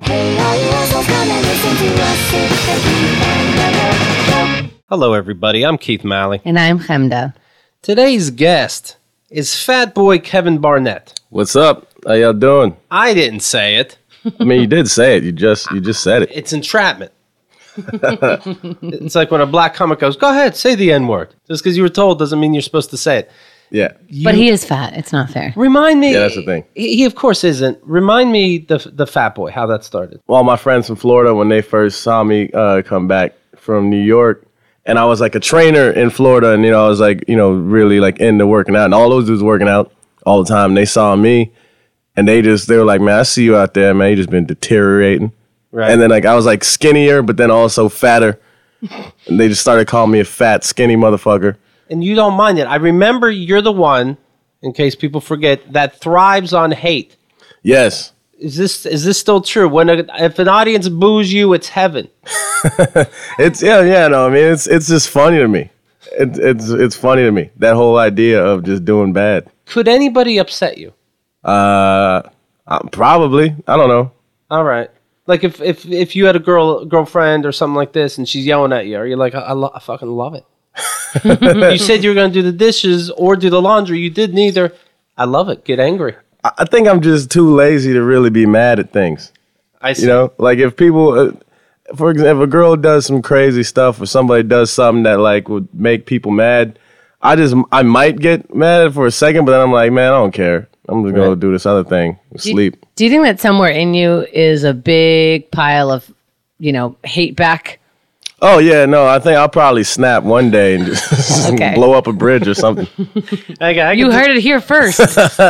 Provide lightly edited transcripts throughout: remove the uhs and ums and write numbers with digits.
Hello, everybody. I'm Keith Malley. And I'm Chemda. Today's guest is Fat Boy Kevin Barnett. What's up? How y'all doing? I didn't say it. I mean, you did say it. You just said it. It's entrapment. It's like when a black comic goes, go ahead, say the N-word. Just because you were told doesn't mean you're supposed to say it. Yeah. But he is fat. It's not fair. Remind me. Yeah, that's the thing. He of course isn't. Remind me the Fat Boy, how that started. All my friends from Florida, when they first saw me come back from New York, and I was like a trainer in Florida, and, I was like, really like into working out. And all those dudes working out all the time. And they saw me, and they were like, man, I see you out there, man. You just been deteriorating. Right. And then like I was like skinnier, but then also fatter. And they just started calling me a fat, skinny motherfucker. And you don't mind it. I remember you're the one, in case people forget, that thrives on hate. Yes. Is this still true? If an audience boos you, it's heaven. It's it's just funny to me. It's funny to me, that whole idea of just doing bad. Could anybody upset you? Probably. I don't know. All right. Like if you had a girlfriend or something like this, and she's yelling at you, are you like, I fucking love it? You said you were going to do the dishes or do the laundry. You did neither. I love it. Get angry. I think I'm just too lazy to really be mad at things. I see. Like if people, for example, if a girl does some crazy stuff or somebody does something that like would make people mad, I might get mad for a second, but then I'm like, man, I don't care. I'm just going to do this other thing, sleep. Do you think that somewhere in you is a big pile of, hate back? Oh, yeah, no, I think I'll probably snap one day and just blow up a bridge or something. You heard it here first.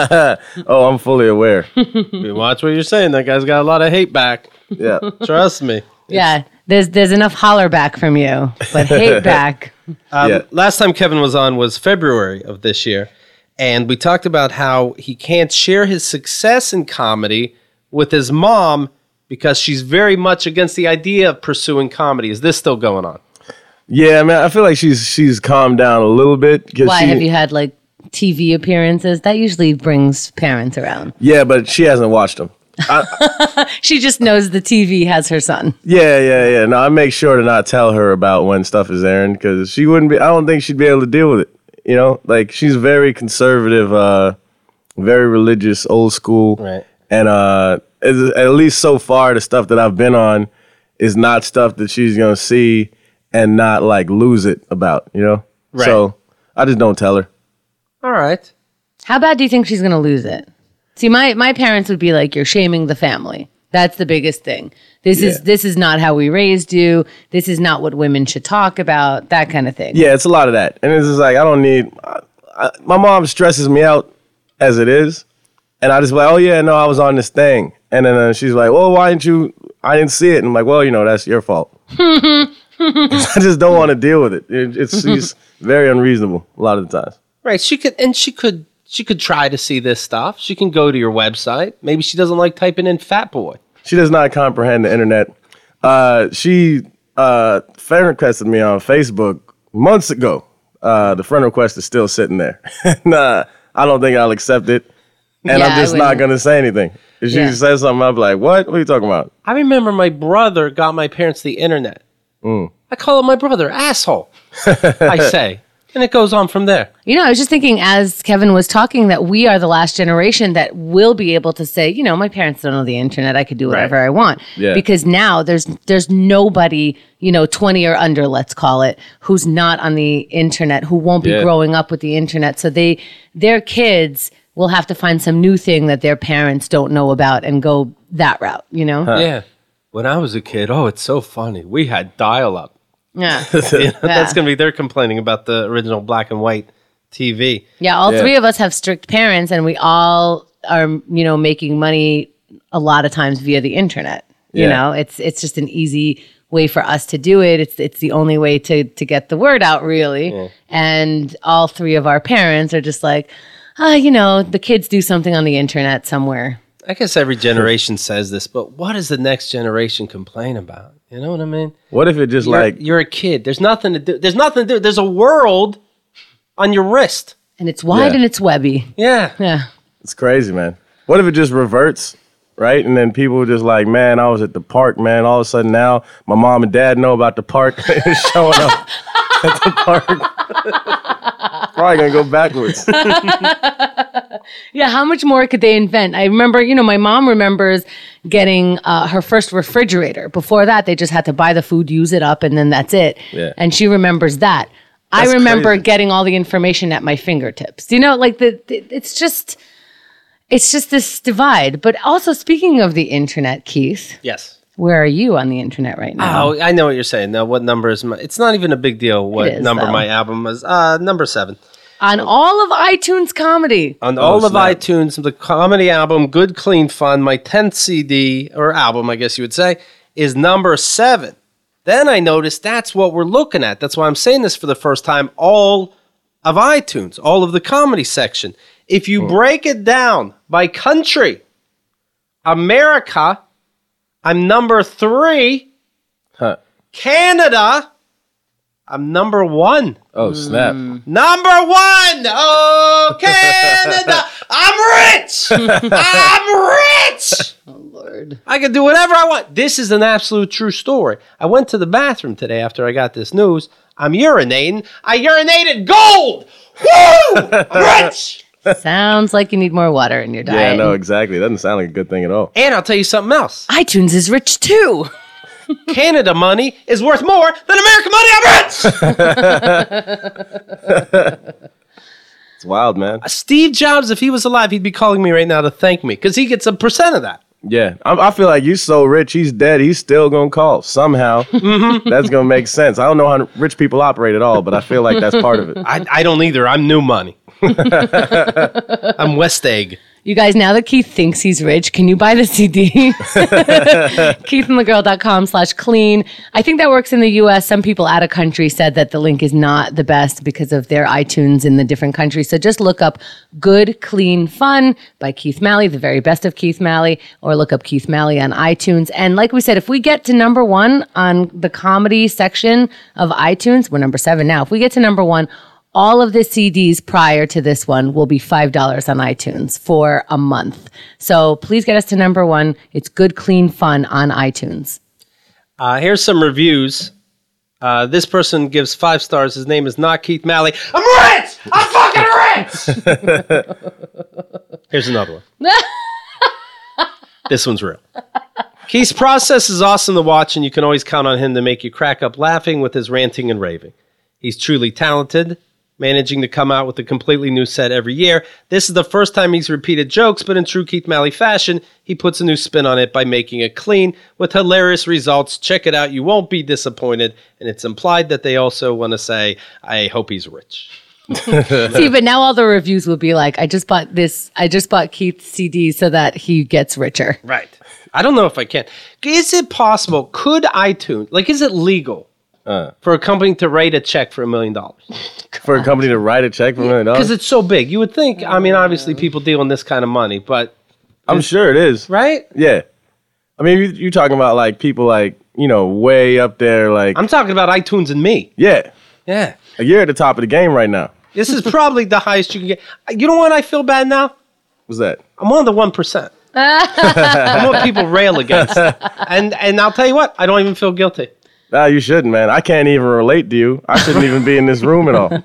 Oh, I'm fully aware. Watch what you're saying. That guy's got a lot of hate back. Yeah. Trust me. Yeah, there's enough holler back from you, but hate back. Last time Kevin was on was February of this year, and we talked about how he can't share his success in comedy with his mom because she's very much against the idea of pursuing comedy. Is this still going on? Yeah, man, I feel like she's calmed down a little bit. Why? Have you had like TV appearances? That usually brings parents around. Yeah, but she hasn't watched them. She just knows the TV has her son. Yeah. No, I make sure to not tell her about when stuff is airing because she wouldn't be. I don't think she'd be able to deal with it. Like she's very conservative, very religious, old school, right? And at least so far, the stuff that I've been on is not stuff that she's gonna see and not like lose it about. Right. So I just don't tell her. All right. How bad do you think she's gonna lose it? See, my parents would be like, you're shaming the family. That's the biggest thing. This is not how we raised you. This is not what women should talk about, that kind of thing. Yeah, it's a lot of that. And it's just like, I don't need... my mom stresses me out as it is. And I just like, oh, yeah, no, I was on this thing. And then she's like, well, why didn't you... I didn't see it. And I'm like, well, that's your fault. I just don't want to deal with it. She's very unreasonable a lot of the times. Right. She could try to see this stuff. She can go to your website. Maybe she doesn't like typing in Fat Boy. She does not comprehend the internet. She friend requested me on Facebook months ago. The friend request is still sitting there. And, I don't think I'll accept it. And I'm just not going to say anything. If she says something, I'll be like, what? What are you talking about? I remember my brother got my parents the internet. I call him my brother, asshole, I say. And it goes on from there. I was just thinking as Kevin was talking that we are the last generation that will be able to say, my parents don't know the internet. I could do whatever I want. Yeah. Because now there's nobody, 20 or under, let's call it, who's not on the internet, who won't be growing up with the internet. So their kids will have to find some new thing that their parents don't know about and go that route, Yeah. When I was a kid, it's so funny. We had dial-up. Yeah. That's going to be, they're complaining about the original black and white TV. Yeah, all three of us have strict parents, and we all are, making money a lot of times via the internet. It's just an easy way for us to do it. It's the only way to get the word out, really. Yeah. And all three of our parents are just like, the kids do something on the internet somewhere. I guess every generation says this, but what does the next generation complain about? You know what I mean? What if it just you're a kid? There's nothing to do. There's a world on your wrist. And it's wide and it's webby. Yeah. It's crazy, man. What if it just reverts right? And then people were just like, man, I was at the park, man. All of a sudden now, my mom and dad know about the park showing up at the park. Probably gonna go backwards. Yeah, how much more could they invent? I remember, my mom remembers getting her first refrigerator. Before that, they just had to buy the food, use it up, and then that's it. Yeah. And she remembers that. That's I remember crazy. getting all the information at my fingertips. It's just this divide. But also, speaking of the internet, Keith, Yes. where are you on the internet right now? Oh, I know what you're saying. Now, what number is my... It's not even a big deal what is, number though. my album was. Number 7. On all of iTunes Comedy. On all of snap. iTunes, the comedy album, Good Clean Fun, my 10th CD, or album, I guess you would say, is number 7. Then I noticed that's what we're looking at. That's why I'm saying this for the first time. All of iTunes, all of the comedy section. If you break it down by country, America, I'm number 3. Huh. Canada, I'm number 1. Oh, snap. Number 1! Oh, Canada! I'm rich! I'm rich! Oh, Lord. I can do whatever I want. This is an absolute true story. I went to the bathroom today after I got this news. I'm urinating. I urinated gold! Woo! I'm rich! Sounds like you need more water in your Yeah, diet. no, exactly. It doesn't sound like a good thing at all. And I'll tell you something else. iTunes is rich too. Canada money is worth more than American money. I'm rich! It's wild, man. Steve Jobs, if he was alive, he'd be calling me right now to thank me because he gets a % of that. Yeah, I feel like you're so rich, he's dead, he's still gonna call somehow. That's gonna make sense. I don't know how rich people operate at all, but I feel like that's part of it. I don't either. I'm new money. I'm West Egg. You guys, now that Keith thinks he's rich, can you buy the CD? KeithAndTheGirl.com/clean. I think that works in the U.S. Some people out of country said that the link is not the best because of their iTunes in the different countries. So just look up Good, Clean Fun by Keith Malley, the very best of Keith Malley, or look up Keith Malley on iTunes. And like we said, if we get to number 1 on the comedy section of iTunes, we're number 7 now. If we get to number 1, all of the CDs prior to this one will be $5 on iTunes for a month. So please get us to number 1. It's Good, Clean Fun on iTunes. Here's some reviews. This person gives 5 stars. His name is not Keith Malley. I'm rich! I'm fucking rich! Here's another one. This one's real. Keith's process is awesome to watch, and you can always count on him to make you crack up laughing with his ranting and raving. He's truly talented, managing to come out with a completely new set every year. This is the first time he's repeated jokes, but in true Keith Malley fashion, he puts a new spin on it by making it clean with hilarious results. Check it out. You won't be disappointed. And it's implied that they also want to say, I hope he's rich. See, but now all the reviews will be like, I just bought Keith's CD so that he gets richer. Right. I don't know if I can. Is it possible? Could iTunes, is it legal for a company to write a check for $1 million? For a company to write a check for $1 million? Because it's so big. You would think, obviously people deal in this kind of money, but... I'm sure it is. Right? Yeah. I mean, you're talking about, people way up there, I'm talking about iTunes and me. Yeah. Yeah. You're at the top of the game right now. This is probably the highest you can get. You know what I feel bad now? What's that? I'm one of the 1%. I'm what people rail against. And I'll tell you what, I don't even feel guilty. No, you shouldn't, man. I can't even relate to you. I shouldn't even be in this room at all.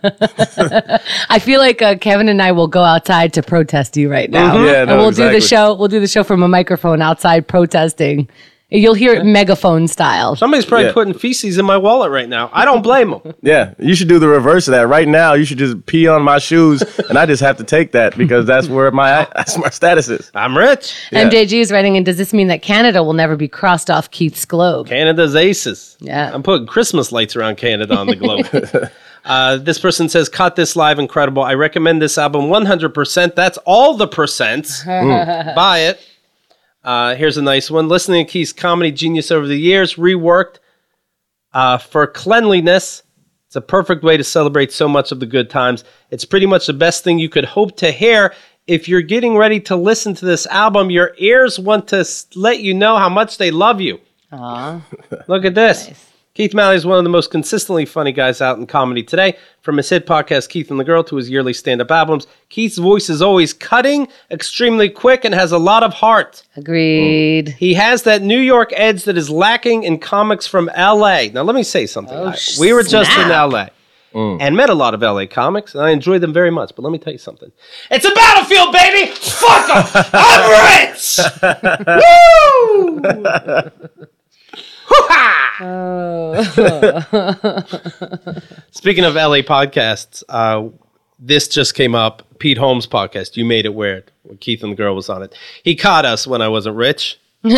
I feel like Kevin and I will go outside to protest you right now. Yeah, and no, we'll exactly. do the show. We'll do the show from a microphone outside protesting. You'll hear it megaphone style. Somebody's probably Yeah. putting feces in my wallet right now. I don't blame them. Yeah, you should do the reverse of that. Right now, you should just pee on my shoes, and I just have to take that because that's where my status is. I'm rich. And MJG is writing in, does this mean that Canada will never be crossed off Keith's globe? Canada's aces. Yeah. I'm putting Christmas lights around Canada on the globe. This person says, caught this live, incredible. I recommend this album 100%. That's all the percents. Buy it. Here's a nice one. Listening to Keith's comedy genius over the years, reworked for cleanliness. It's a perfect way to celebrate so much of the good times. It's pretty much the best thing you could hope to hear. If you're getting ready to listen to this album, your ears want to let you know how much they love you. Aw. Look at this. Nice. Keith Malley is one of the most consistently funny guys out in comedy today. From his hit podcast, Keith and the Girl, to his yearly stand-up albums, Keith's voice is always cutting, extremely quick, and has a lot of heart. Agreed. He has that New York edge that is lacking in comics from L.A. Now, let me say something. We were just in L.A. And met a lot of L.A. comics, and I enjoyed them very much. But let me tell you something. It's a battlefield, baby! Fuck them! I'm rich! Woo! Speaking of LA podcasts, this just came up. Pete Holmes' podcast, You Made It Weird, when Keith and the Girl was on it. He caught us when I wasn't rich.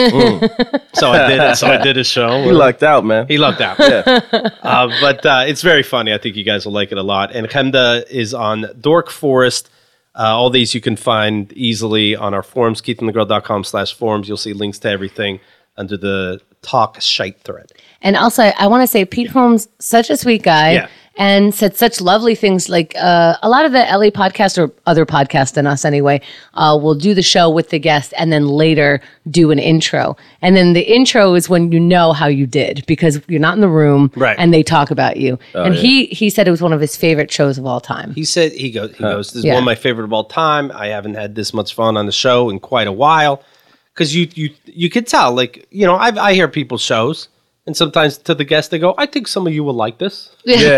So I did a show. He lucked out, man. He lucked out. Yeah. But it's very funny. I think you guys will like it a lot. And Chemda is on Dork Forest. All these you can find easily on our forums, keithandthegirl.com/forums. You'll see links to everything under the talk shite thread. And also, I want to say Pete Holmes, such a sweet guy, and said such lovely things. Like a lot of the LA podcasts, or other podcasts than us anyway, will do the show with the guest and then later do an intro. And then the intro is when you know how you did, because you're not in the room, and they talk about you. He said it was one of his favorite shows of all time. He said he goes, this is one of my favorite of all time. I haven't had this much fun on the show in quite a while. Because you could tell, like, you know, I hear people's shows, and sometimes to the guest they go, "I think some of you will like this."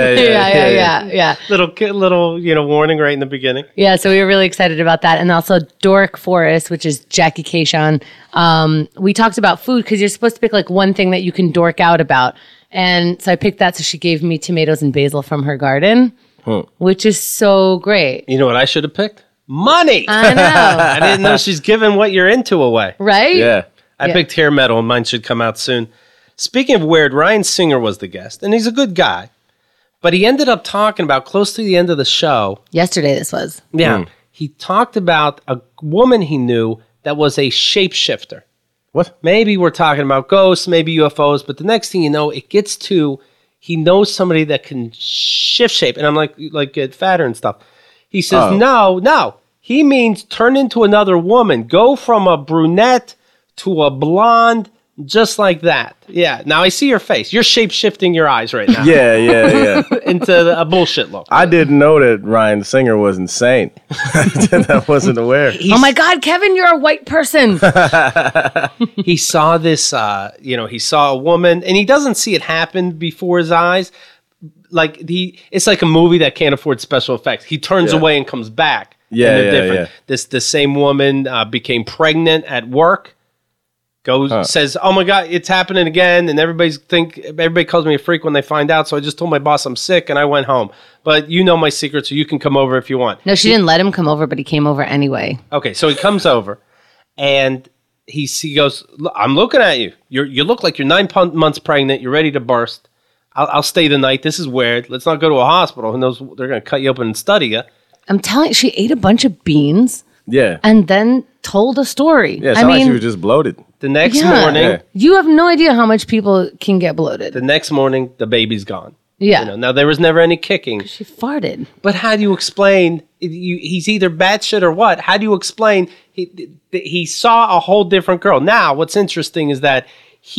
Yeah. Little, you know, warning right in the beginning. Yeah, so we were really excited about that, and also Dork Forest, which is Jackie Kashian. We talked about food because you're supposed to pick like one thing that you can dork out about, and so I picked that. So she gave me tomatoes and basil from her garden, which is so great. You know what I should have picked? Money. I know. I didn't know she's giving what you're into away. Right? Yeah. I picked hair metal, and mine should come out soon. Speaking of weird, Ryan Singer was the guest, and he's a good guy. But he ended up talking about, close to the end of the show. Yesterday this was. Yeah. He talked about a woman he knew that was a shapeshifter. What? Maybe we're talking about ghosts, maybe UFOs, but the next thing you know, it gets to, he knows somebody that can shift shape. And I'm like get fatter and stuff. He says, no. He means turn into another woman. Go from a brunette to a blonde, just like that. Yeah. Now I see your face. You're shape-shifting your eyes right now. Yeah. Into a bullshit look. I didn't know that Ryan Singer was insane. I wasn't aware. Oh my God, Kevin, you're a white person. He saw this, he saw a woman, and he doesn't see it happen before his eyes. Like it's like a movie that can't afford special effects. He turns away and comes back. Yeah. The same woman became pregnant at work. Says, "Oh my God, it's happening again!" And everybody calls me a freak when they find out. So I just told my boss I'm sick, and I went home. But you know my secret, so you can come over if you want. No, she didn't let him come over, but he came over anyway. Okay, so he comes over, and he goes, "I'm looking at you. You look like you're 9 months pregnant. You're ready to burst. I'll stay the night. This is weird. Let's not go to a hospital. Who knows? They're going to cut you open and study you." I'm telling you, she ate a bunch of beans. Yeah. And then told a story. Yeah, like she was just bloated. The next morning. You have no idea how much people can get bloated. The next morning, the baby's gone. Yeah. You know, now, there was never any kicking. She farted. But how do you explain? He's either batshit or what? How do you explain? He saw a whole different girl. Now, what's interesting is that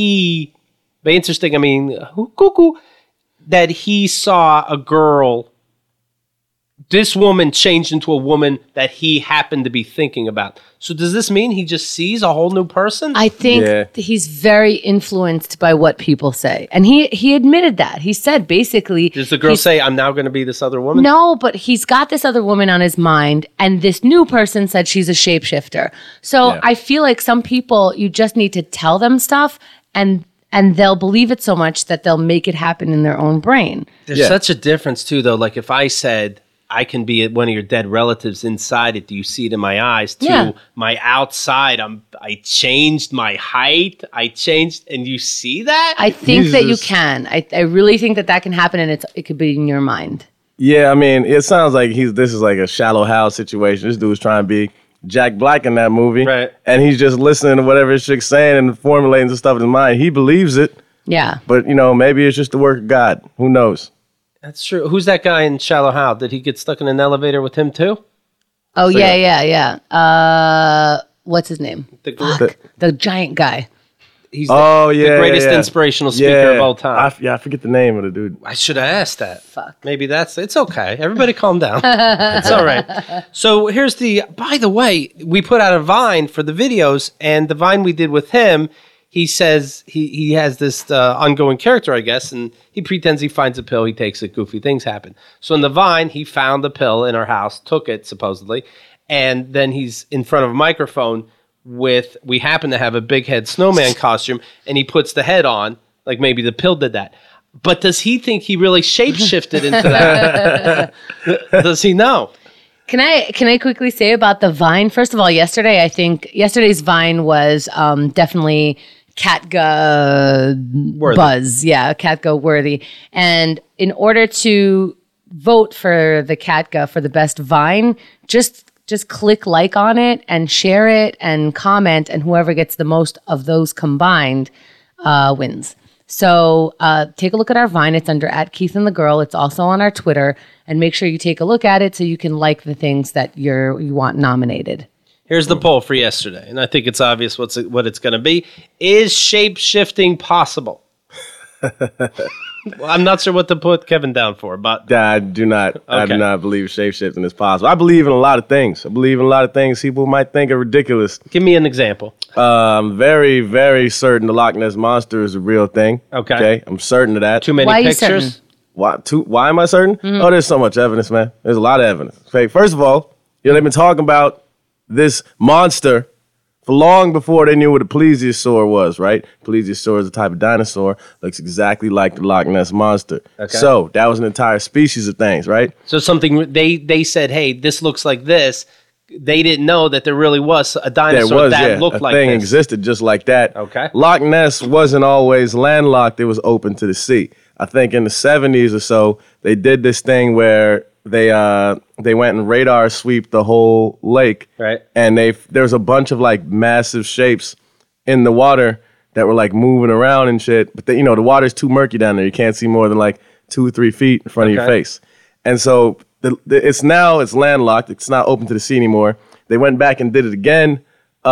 that he saw a girl. This woman changed into a woman that he happened to be thinking about. So does this mean he just sees a whole new person? I think he's very influenced by what people say. And he admitted that. He said basically... Does the girl say, I'm now going to be this other woman? No, but he's got this other woman on his mind, and this new person said she's a shapeshifter. So I feel like some people, you just need to tell them stuff, and they'll believe it so much that they'll make it happen in their own brain. There's such a difference, too, though. Like if I said... I can be one of your dead relatives inside it. Do you see it in my eyes? To my outside, I changed my height. And you see that? I think that you can. I really think that can happen, and it could be in your mind. Yeah, I mean, it sounds like this is like a Shallow Hal situation. This dude's trying to be Jack Black in that movie, right? And he's just listening to whatever his chick's saying and formulating some stuff in his mind. He believes it. Yeah, but maybe it's just the work of God. Who knows? That's true. Who's that guy in Shallow Hal? Did he get stuck in an elevator with him too? Oh, yeah. What's his name? The giant guy. He's the greatest inspirational speaker of all time. I forget the name of the dude. I should have asked that. Fuck. Maybe it's okay. Everybody calm down. It's all right. So here's by the way, we put out a Vine for the videos, and the Vine we did with him, he says he has this ongoing character, I guess, and he pretends he finds a pill, he takes it, goofy things happen. So in the Vine, he found the pill in our house, took it, supposedly, and then he's in front of a microphone we happen to have a big head snowman costume, and he puts the head on, like maybe the pill did that. But does he think he really shapeshifted into that? Does he know? Can I quickly say about the Vine? First of all, yesterday's Vine was definitely Katka buzz. Yeah, Katka worthy. And in order to vote for the Katka for the best Vine, just click like on it and share it and comment, and whoever gets the most of those combined wins. So take a look at our Vine. It's under @KeithAndTheGirl. It's also on our Twitter, and make sure you take a look at it so you can like the things that you want nominated. Here's the poll for yesterday, and I think it's obvious what it's going to be. Is shape-shifting possible? Well, I'm not sure what to put Kevin down for, but I do not. Okay. I do not believe shape-shifting is possible. I believe in a lot of things. I believe in a lot of things people might think are ridiculous. Give me an example. I'm very, very certain the Loch Ness Monster is a real thing. Okay. I'm certain of that. Too many pictures? Why am I certain? Mm-hmm. Oh, there's so much evidence, man. There's a lot of evidence. Okay, first of all, they've been talking about this monster for long before they knew what a plesiosaur was, right? Plesiosaur is a type of dinosaur, looks exactly like the Loch Ness Monster. Okay. So that was an entire species of things, right? So something they said, hey, this looks like this. They didn't know that there really was a dinosaur that looked like this. A thing existed just like that. Okay. Loch Ness wasn't always landlocked. It was open to the sea. I think in the 70s or so, they did this thing where they went and radar sweep the whole lake, right? And there was a bunch of like massive shapes in the water that were like moving around and shit. But the water's too murky down there. You can't see more than like 2 or 3 feet in front of your face. And so it's landlocked. It's not open to the sea anymore. They went back and did it again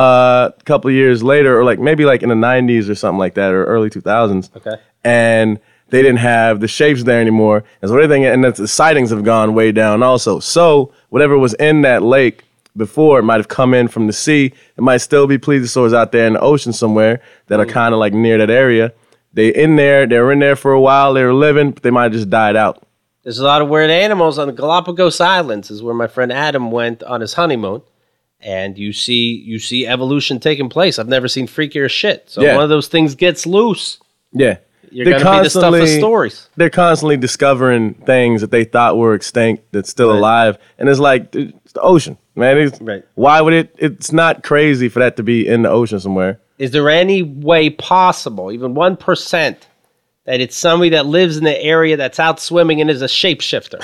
a couple of years later, or like maybe like in the 90s or something like that, or early 2000s. Okay. And they didn't have the shapes there anymore. And so everything, and the sightings have gone way down also. So whatever was in that lake before, it might have come in from the sea. It might still be plesiosaurs out there in the ocean somewhere that are kind of like near that area. They were in there for a while, they were living, but they might have just died out. There's a lot of weird animals on the Galapagos Islands, is where my friend Adam went on his honeymoon. And you see evolution taking place. I've never seen freakier shit. So one of those things gets loose. Yeah. You're going to be the stuff of stories. They're constantly discovering things that they thought were extinct that's still alive. And it's like, it's the ocean, man. Right. Why would it's not crazy for that to be in the ocean somewhere. Is there any way possible, even 1%, that it's somebody that lives in the area that's out swimming and is a shapeshifter?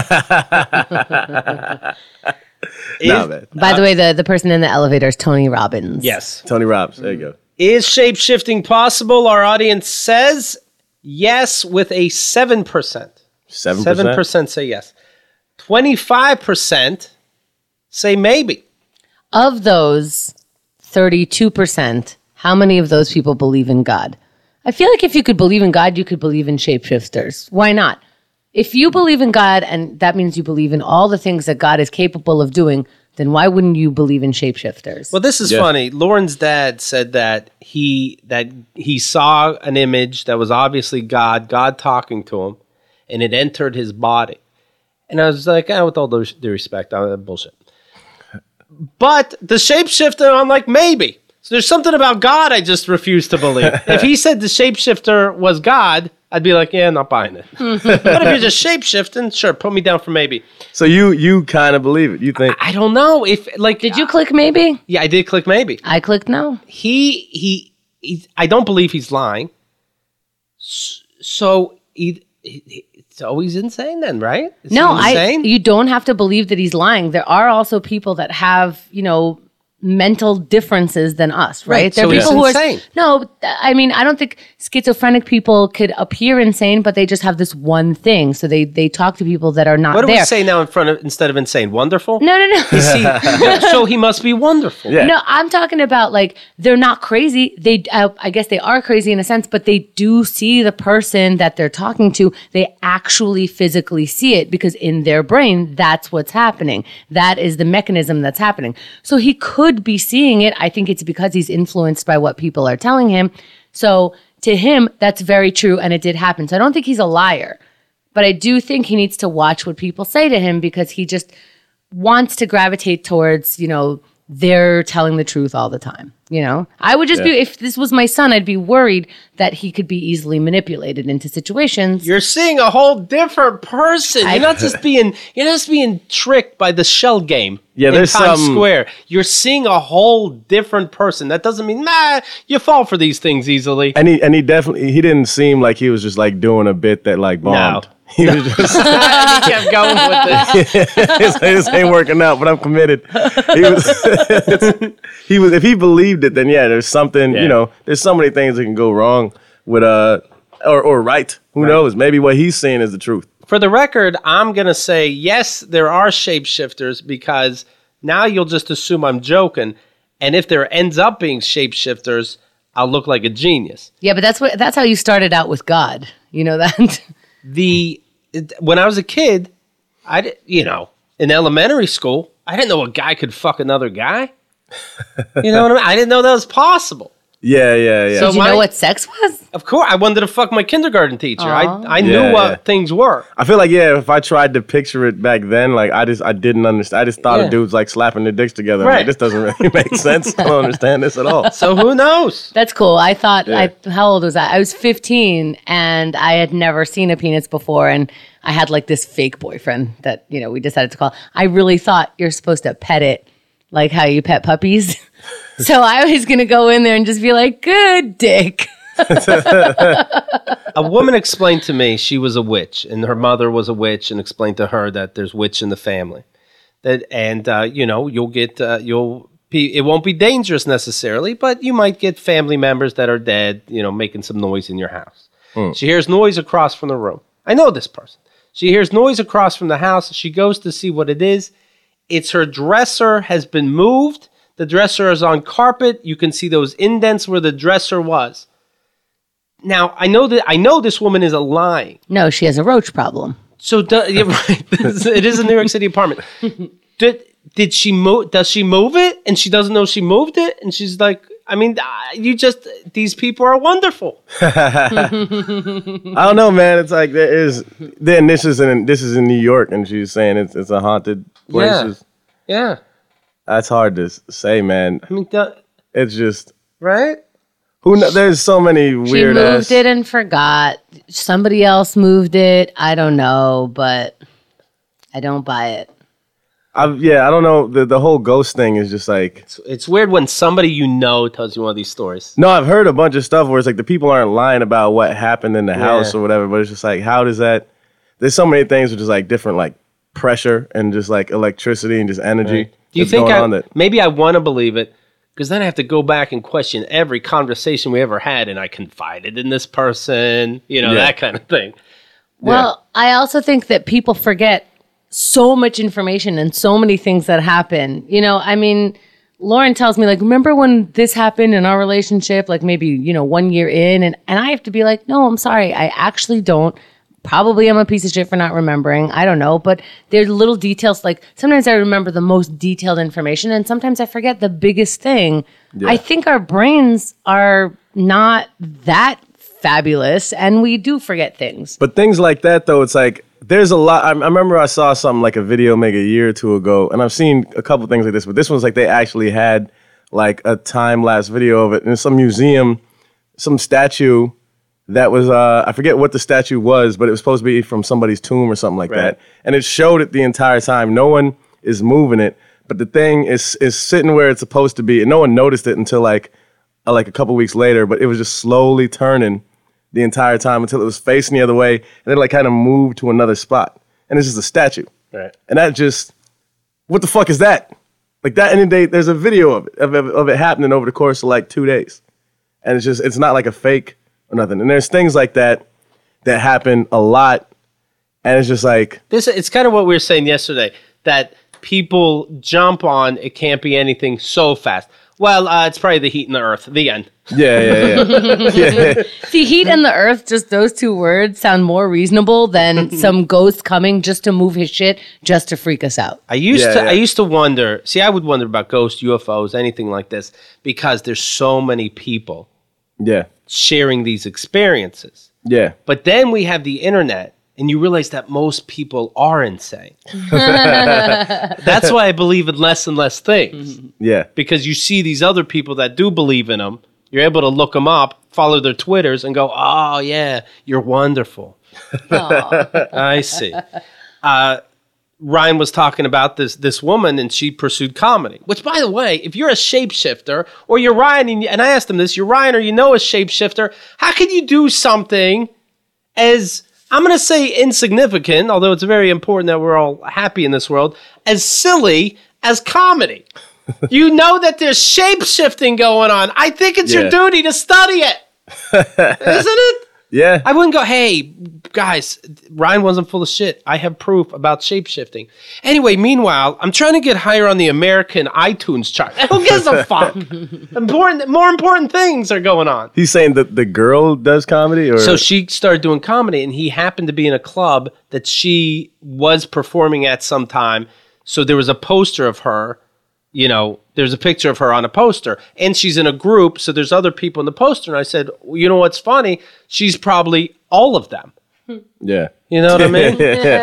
By the way, the person in the elevator is Tony Robbins. Yes. Tony Robbins. There you go. Is shape-shifting possible? Our audience says yes with a 7%. 7%? 7% say yes. 25% say maybe. Of those 32%, how many of those people believe in God? I feel like if you could believe in God, you could believe in shapeshifters. Why not? If you believe in God, and that means you believe in all the things that God is capable of doing, then why wouldn't you believe in shapeshifters? Well, this is funny. Lauren's dad said that he saw an image that was obviously God talking to him, and it entered his body. And I was like, with all due respect, bullshit. But the shapeshifter, I'm like, maybe. So there's something about God I just refuse to believe. If he said the shapeshifter was God, I'd be like, yeah, not buying it. But if you're just shape-shifting, sure, put me down for maybe. So you kind of believe it. You think? I don't know. Did you click maybe? Yeah, I did click maybe. I clicked no. I don't believe he's lying. So he's insane then, right? You don't have to believe that he's lying. There are also people that have, mental differences than us, right? There are people who are no. I mean, I don't think schizophrenic people could appear insane, but they just have this one thing. So they talk to people that are not. What do we say now instead of insane? Wonderful? No. So he must be wonderful. Yeah. No, I'm talking about like they're not crazy. They, I guess they are crazy in a sense, but they do see the person that they're talking to. They actually physically see it because in their brain, that's what's happening. That is the mechanism that's happening. So he could be seeing it. I think it's because he's influenced by what people are telling him. So to him, that's very true, and it did happen. So I don't think he's a liar, but I do think he needs to watch what people say to him because he just wants to gravitate towards, they're telling the truth all the time. I would just be, if this was my son, I'd be worried that he could be easily manipulated into situations. You're seeing a whole different person. You're not just being tricked by the shell game. Yeah, in there's Times Square. You're seeing a whole different person. That doesn't mean you fall for these things easily. And he definitely didn't seem like he was just like doing a bit that like bombed. No. He was just He kept going with it. this ain't working out, but I'm committed. He was if he believed it, then there's something, there's so many things that can go wrong with or right. Who knows? Maybe what he's saying is the truth. For the record, I'm going to say yes, there are shapeshifters because now you'll just assume I'm joking, and if there ends up being shapeshifters, I'll look like a genius. Yeah, but that's how you started out with God. You know that? When I was a kid, in elementary school, I didn't know a guy could fuck another guy. You know what I mean? I didn't know that was possible. Yeah. So did you know what sex was? Of course, I wanted to fuck my kindergarten teacher. I knew what things were. I feel like if I tried to picture it back then, like I didn't understand. I just thought of dudes like slapping their dicks together. Right. Like, this doesn't really make sense. I don't understand this at all. So who knows? That's cool. I thought, how old was I? I was 15 and I had never seen a penis before. And I had like this fake boyfriend that, we decided to call. I really thought you're supposed to pet it like how you pet puppies. So I was going to go in there and just be like, good dick. A woman explained to me she was a witch and her mother was a witch and explained to her that there's witch in the family. You'll get, it won't be dangerous necessarily, but you might get family members that are dead, making some noise in your house. She hears noise across from the room. I know this person. She hears noise across from the house. She goes to see what it is. It's her dresser has been moved. The dresser is on carpet. You can see those indents where the dresser was. Now, I know this woman is lying. No, she has a roach problem. So, right. It is a New York City apartment. Did she move? Does she move it? And she doesn't know she moved it? And she's like, these people are wonderful. I don't know, man. It's like this is in New York, and she's saying it's a haunted place. Yeah. That's hard to say, man. It's just right. Who knows? There's so many weird. She moved it and forgot. Somebody else moved it. I don't know, but I don't buy it. I don't know. The whole ghost thing is just like it's weird when somebody tells you one of these stories. No, I've heard a bunch of stuff where it's like the people aren't lying about what happened in the house or whatever, but it's just like, how does that? There's so many things with just like different like pressure and just like electricity and just energy. Right. Do you think maybe I want to believe it because then I have to go back and question every conversation we ever had, and I confided in this person, that kind of thing. Well, I also think that people forget so much information and so many things that happen. Lauren tells me, like, remember when this happened in our relationship, like maybe, 1 year in, and I have to be like, no, I'm sorry, I actually don't. Probably I'm a piece of shit for not remembering. I don't know. But there's little details. Like sometimes I remember the most detailed information and sometimes I forget the biggest thing. Yeah. I think our brains are not that fabulous and we do forget things. But things like that, though, it's like there's a lot. I remember I saw something like a video maybe a year or two ago, and I've seen a couple things like this. But this one's like they actually had like a time-lapse video of it in some museum, some statue. That was, I forget what the statue was, but it was supposed to be from somebody's tomb or something like that. And it showed it the entire time. No one is moving it, but the thing is sitting where it's supposed to be. And no one noticed it until like a couple weeks later, but it was just slowly turning the entire time until it was facing the other way. And then like kind of moved to another spot. And it's just a statue. Right. And that just, what the fuck is that? Like that, and there's a video of it happening over the course of like 2 days. And it's not like a fake or nothing. And there's things like that happen a lot. And it's just like... It's kind of what we were saying yesterday, that people jump on it can't be anything so fast. Well, it's probably the heat and the earth. The end. Yeah. See, heat and the earth, just those two words sound more reasonable than some ghost coming just to move his shit, just to freak us out. I used to wonder. See, I would wonder about ghosts, UFOs, anything like this, because there's so many people sharing these experiences. Yeah. But then we have the internet, and you realize that most people are insane. That's why I believe in less and less things. Yeah. Because you see these other people that do believe in them. You're able to look them up, follow their Twitters, and go, oh, yeah, you're wonderful. I see. Ryan was talking about this woman, and she pursued comedy. Which, by the way, if you're a shapeshifter, or you're Ryan, and I asked him this, you're Ryan or you know a shapeshifter, how can you do something as... I'm going to say insignificant, although it's very important that we're all happy in this world, as silly as comedy. You know that there's shape-shifting going on. I think it's your duty to study it. Isn't it? Yeah. I wouldn't go, hey, guys, Ryan wasn't full of shit. I have proof about shape-shifting. Anyway, meanwhile, I'm trying to get higher on the American iTunes chart. Who gives a fuck? More important things are going on. He's saying that the girl does comedy? Or? So she started doing comedy, and he happened to be in a club that she was performing at some time. So there was a poster of her. You know, there's a picture of her on a poster, and she's in a group, so there's other people in the poster. And I said, well, you know what's funny? She's probably all of them. Yeah. You know what I mean?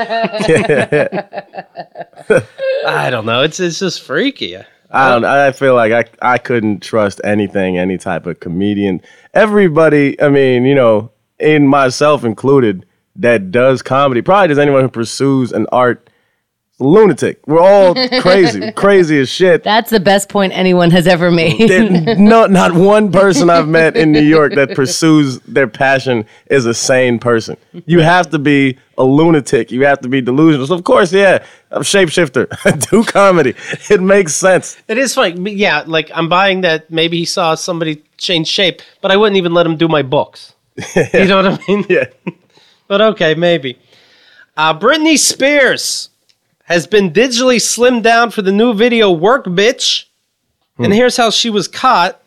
I don't know. It's just freaky. I feel like I couldn't trust anything, any type of comedian. Everybody, I mean, you know, in myself included, that does comedy, probably does anyone who pursues an art, lunatic. We're all crazy as shit. That's the best point anyone has ever made. Not one person I've met in New York that pursues their passion is a sane person. You have to be a lunatic. You have to be delusional. So of course, I'm a shapeshifter. I do comedy. It makes sense. It is funny. Yeah, like I'm buying that maybe he saw somebody change shape, but I wouldn't even let him do my books. You know what I mean? Yeah. But okay, maybe. Britney Spears has been digitally slimmed down for the new video Work Bitch. And here's how she was caught.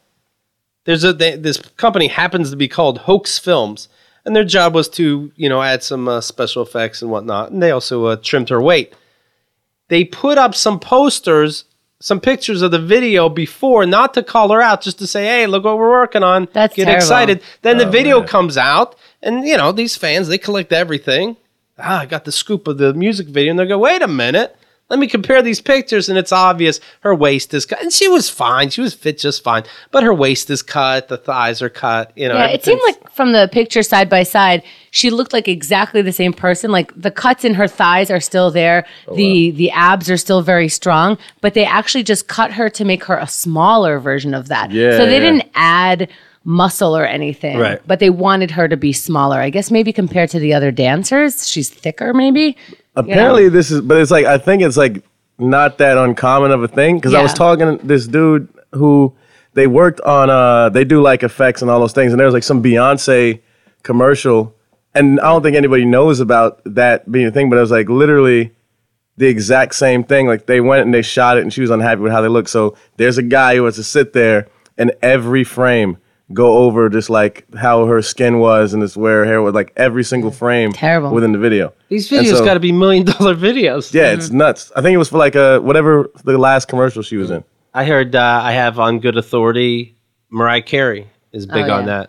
This company happens to be called Hoax Films. And their job was to, add some special effects and whatnot. And they also trimmed her weight. They put up some posters, some pictures of the video before, not to call her out, just to say, hey, look what we're working on. That's Get terrible. excited. Then the video comes out. And, these fans, they collect everything. I got the scoop of the music video, and they go, wait a minute, let me compare these pictures, and it's obvious her waist is cut. And she was fine. She was fit just fine. But her waist is cut. The thighs are cut. Yeah, it seemed like from the picture side by side, she looked like exactly the same person. Like the cuts in her thighs are still there. The abs are still very strong. But they actually just cut her to make her a smaller version of that. Yeah, so they didn't add muscle or anything, right, but they wanted her to be smaller. I guess maybe compared to the other dancers, she's thicker maybe. Apparently this is, but it's like, I think it's like not that uncommon of a thing. Cause I was talking to this dude who they worked on, they do like effects and all those things. And there was like some Beyonce commercial. And I don't think anybody knows about that being a thing, but it was like literally the exact same thing. Like they went and they shot it and she was unhappy with how they looked. So there's a guy who has to sit there and every frame go over just like how her skin was and just where her hair was, like every single frame within the video. These videos got to be $1 million videos. Yeah, it's nuts. I think it was for like whatever the last commercial she was in. I heard I have on good authority Mariah Carey is big on that.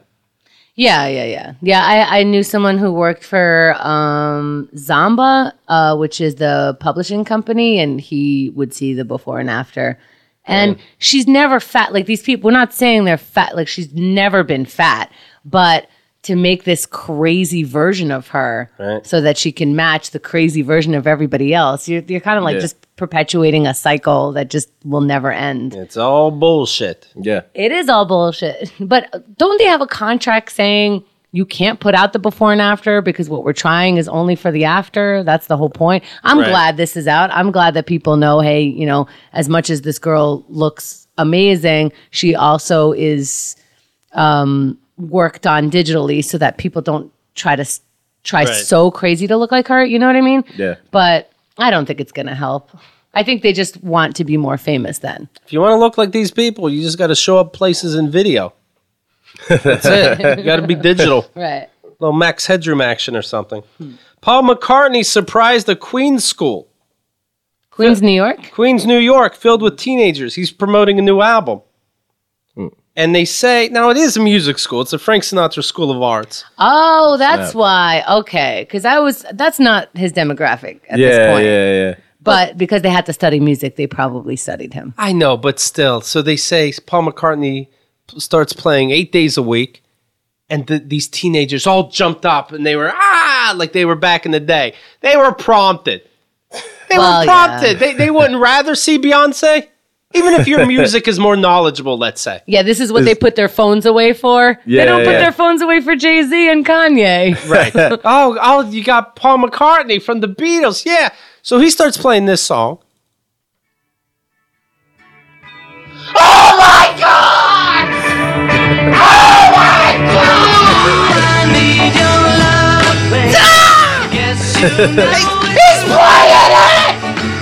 Yeah. I knew someone who worked for Zamba, which is the publishing company, and he would see the before and after. And she's never fat. Like these people, we're not saying they're fat. Like she's never been fat. But to make this crazy version of her so that she can match the crazy version of everybody else, you're kind of like just perpetuating a cycle that just will never end. It's all bullshit. Yeah. It is all bullshit. But don't they have a contract saying you can't put out the before and after because what we're trying is only for the after. That's the whole point. I'm glad this is out. I'm glad that people know, hey, you know, as much as this girl looks amazing, she also is worked on digitally so that people don't try so crazy to look like her. You know what I mean? Yeah. But I don't think it's going to help. I think they just want to be more famous then. If you want to look like these people, you just got to show up places in video. That's it. You got to be digital. Right. Little Max Headroom action or something. Paul McCartney surprised a Queens school. Queens, New York? Queens, New York, filled with teenagers. He's promoting a new album. And they say, now it is a music school. It's a Frank Sinatra School of Arts. Oh, that's why. Okay. Because that's not his demographic at this point. Yeah. But because they had to study music, they probably studied him. I know, but still. So they say Paul McCartney starts playing 8 days a week. And these teenagers all jumped up and they were, like they were back in the day. They were prompted. They were prompted. Yeah. They wouldn't rather see Beyonce? Even if your music is more knowledgeable, let's say. Yeah, this is what they put their phones away for. Yeah, they don't put their phones away for Jay-Z and Kanye. Right. oh, you got Paul McCartney from the Beatles. Yeah. So he starts playing this song. Oh, my God! Oh, my God! I need your love, baby. He's playing it!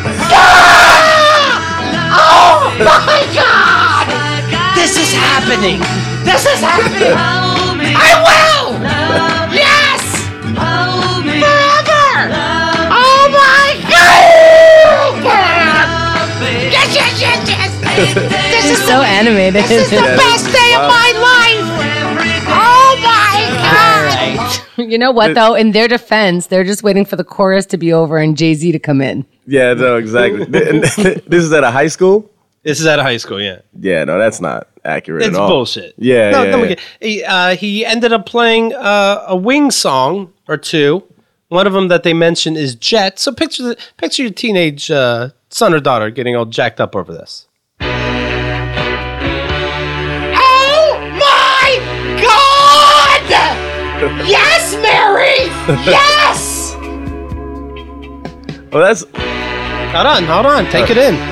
Oh my God! This is happening! This is happening! I will! Yes! Forever! Oh my God! Yes! This is so animated. This is the best day of my life! Oh my God! You know what, though? In their defense, they're just waiting for the chorus to be over and Jay-Z to come in. Yeah, no, exactly. This is at a high school? This is at a high school, yeah. Yeah, no, that's not accurate at all. It's bullshit. Yeah. He ended up playing a Wings song or two. One of them that they mentioned is Jet. So picture your teenage son or daughter getting all jacked up over this. Oh my God! Yes, Mary! Yes! Well, that's... Hold on. Take it in.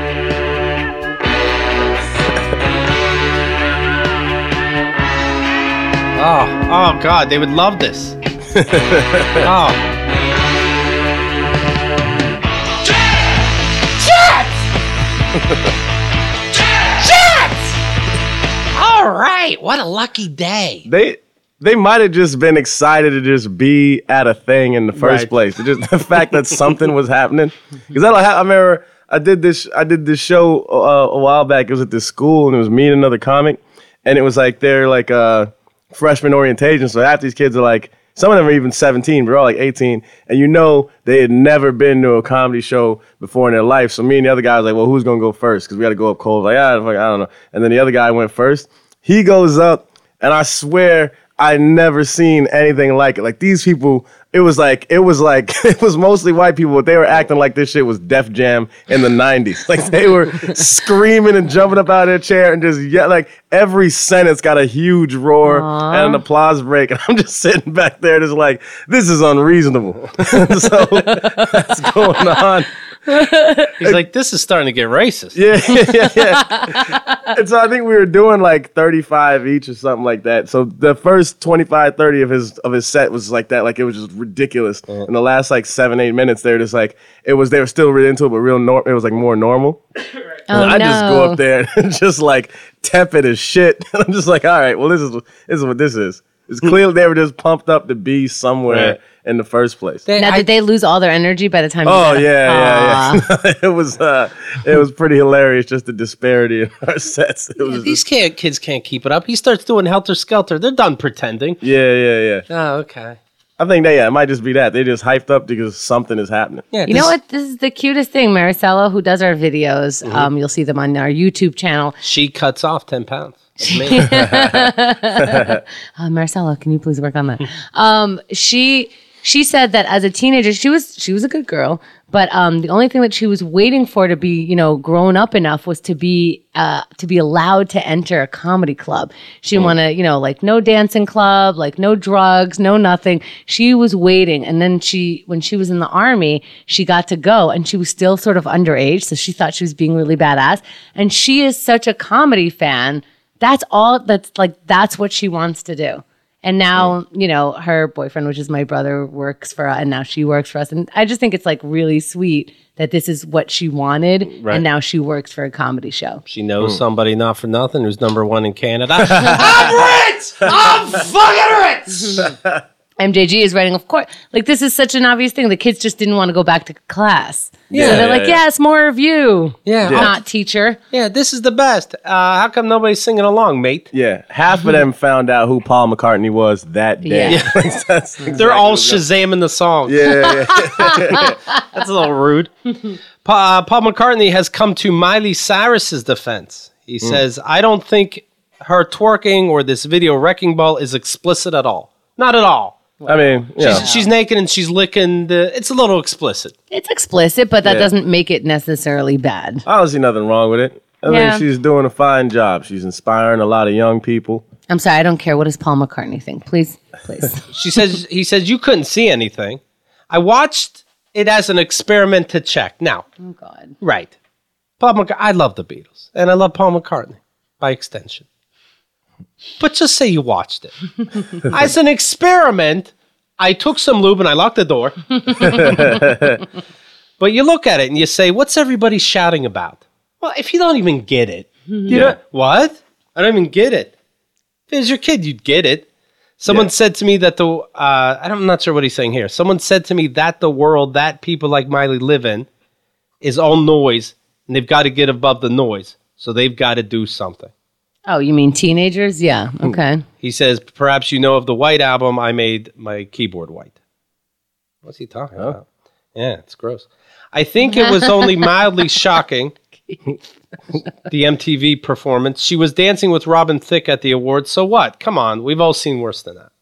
Oh, God, they would love this. Oh. Jets! All right, what a lucky day. They might have just been excited to just be at a thing in the first place. Just the fact that something was happening. Because I remember I did this show a while back. It was at this school, and it was me and another comic, and it was like they're like freshman orientation. So half these kids are like, some of them are even 17, but they're all like 18, and you know they had never been to a comedy show before in their life. So me and the other guy was like, well, who's gonna go first? Because we got to go up cold. Like, I don't know. And then the other guy went first. He goes up, and I swear I never seen anything like it. Like these people, it was mostly white people, but they were acting like this shit was Def Jam in the 90s. Like they were screaming and jumping up out of their chair and just like every sentence got a huge roar and an applause break. And I'm just sitting back there just like, this is unreasonable. So that's going on. He's like, this is starting to get racist. Yeah. And so I think we were doing like 35 each or something like that. So the first 25, 30 of his set was like that. Like it was just ridiculous. And the last like 7-8 minutes, they were just like, they were still really into it, but it was like more normal. I just go up there and just like tepid as shit. And I'm just like, all right, well, this is what this is. It's clearly they were just pumped up to be somewhere in the first place. Did they lose all their energy by the time? Yeah. It was pretty hilarious, just the disparity in our sets. These kids can't keep it up. He starts doing Helter Skelter. They're done pretending. Yeah. Oh, okay. I think it might just be that. They just hyped up because something is happening. Yeah, you know what? This is the cutest thing. Maricela, who does our videos, you'll see them on our YouTube channel. She cuts off 10 pounds. Maricela, can you please work on that? She said that as a teenager, she was a good girl, but the only thing that she was waiting for to be, grown up enough was to be allowed to enter a comedy club. She didn't want to, like no dancing club, like no drugs, no nothing. She was waiting, and then when she was in the Army, she got to go, and she was still sort of underage, so she thought she was being really badass. And she is such a comedy fan. That's what she wants to do. And now, her boyfriend, which is my brother, works for us, and now she works for us. And I just think it's like really sweet that this is what she wanted, and now she works for a comedy show. She knows somebody not for nothing who's number one in Canada. I'm rich! I'm fucking rich! MJG is writing, of course. Like, this is such an obvious thing. The kids just didn't want to go back to class. Yeah. So they're like, yes, more of you. Yeah. Not teacher. Yeah, this is the best. How come nobody's singing along, mate? Yeah. Half of them found out who Paul McCartney was that day. Yeah. That's exactly They're all Shazamming the song. Yeah. That's a little rude. Paul McCartney has come to Miley Cyrus's defense. He says, I don't think her twerking or this video Wrecking Ball is explicit at all. Not at all. I mean, she's naked and she's licking it's a little explicit. It's explicit, but that doesn't make it necessarily bad. I don't see nothing wrong with it. I think she's doing a fine job. She's inspiring a lot of young people. I'm sorry, I don't care. What does Paul McCartney think? Please. He says you couldn't see anything. I watched it as an experiment to check. Now, oh God, right? Paul McCartney. I love the Beatles, and I love Paul McCartney by extension. But just say you watched it. As an experiment, I took some lube and I locked the door. But you look at it and you say, what's everybody shouting about? Well, if you don't even get it. What? I don't even get it. If it was your kid, you'd get it. Someone said to me that I'm not sure what he's saying here. Someone said to me that the world that people like Miley live in is all noise, and they've got to get above the noise. So they've got to do something. Oh, you mean teenagers? Yeah, okay. He says, perhaps you know of the White Album, I made my keyboard white. What's he talking about? Yeah, it's gross. I think it was only mildly shocking, the MTV performance. She was dancing with Robin Thicke at the awards, so what? Come on, we've all seen worse than that.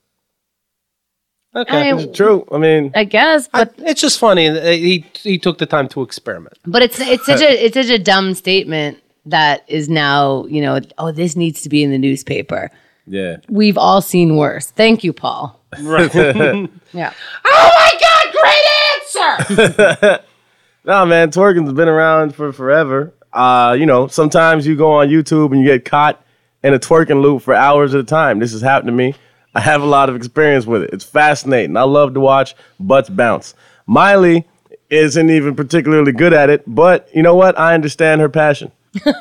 Okay. It's true. I mean, I guess, but it's just funny. He took the time to experiment. But it's such a dumb statement that is now, this needs to be in the newspaper. Yeah. We've all seen worse. Thank you, Paul. Right. Yeah. Oh my God, great answer! No, man, twerking's been around for forever. Sometimes you go on YouTube and you get caught in a twerking loop for hours at a time. This has happened to me. I have a lot of experience with it. It's fascinating. I love to watch butts bounce. Miley isn't even particularly good at it, but you know what? I understand her passion.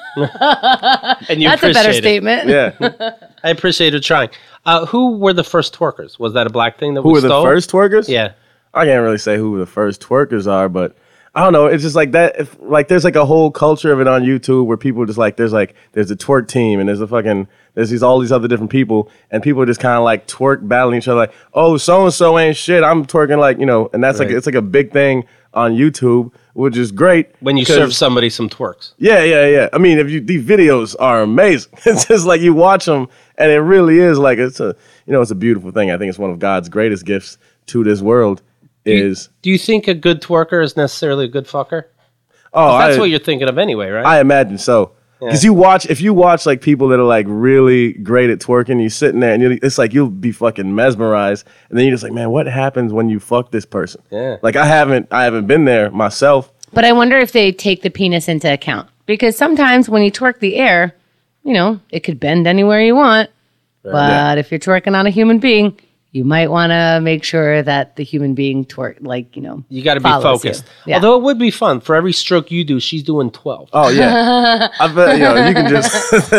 And that's a better statement. Yeah. I appreciate her trying. Who were the first twerkers? Was that a black thing that Who we were stole? the first twerkers? Yeah. I can't really say who the first twerkers are, but I don't know. It's just like that. There's like a whole culture of it on YouTube where people just like, there's a twerk team and there's all these other different people, and people just kind of like twerk battling each other like, oh, so-and-so ain't shit. I'm twerking like, and that's right. it's like a big thing on YouTube, which is great. When you serve somebody some twerks. Yeah. I mean, these videos are amazing. It's just like you watch them and it really is like, it's a beautiful thing. I think it's one of God's greatest gifts to this world. Do you think a good twerker is necessarily a good fucker? Oh, that's what you're thinking of anyway, right? I imagine so. Because if you watch like people that are like really great at twerking, you're sitting there and it's like you'll be fucking mesmerized, and then you're just like, man, what happens when you fuck this person? Yeah. Like I haven't been there myself. But I wonder if they take the penis into account, because sometimes when you twerk the air, it could bend anywhere you want. Right. But if you're twerking on a human being, you might want to make sure that the human being you got to be focused. Yeah. Although it would be fun. For every stroke you do, she's doing 12. Oh, yeah. I bet, you can just...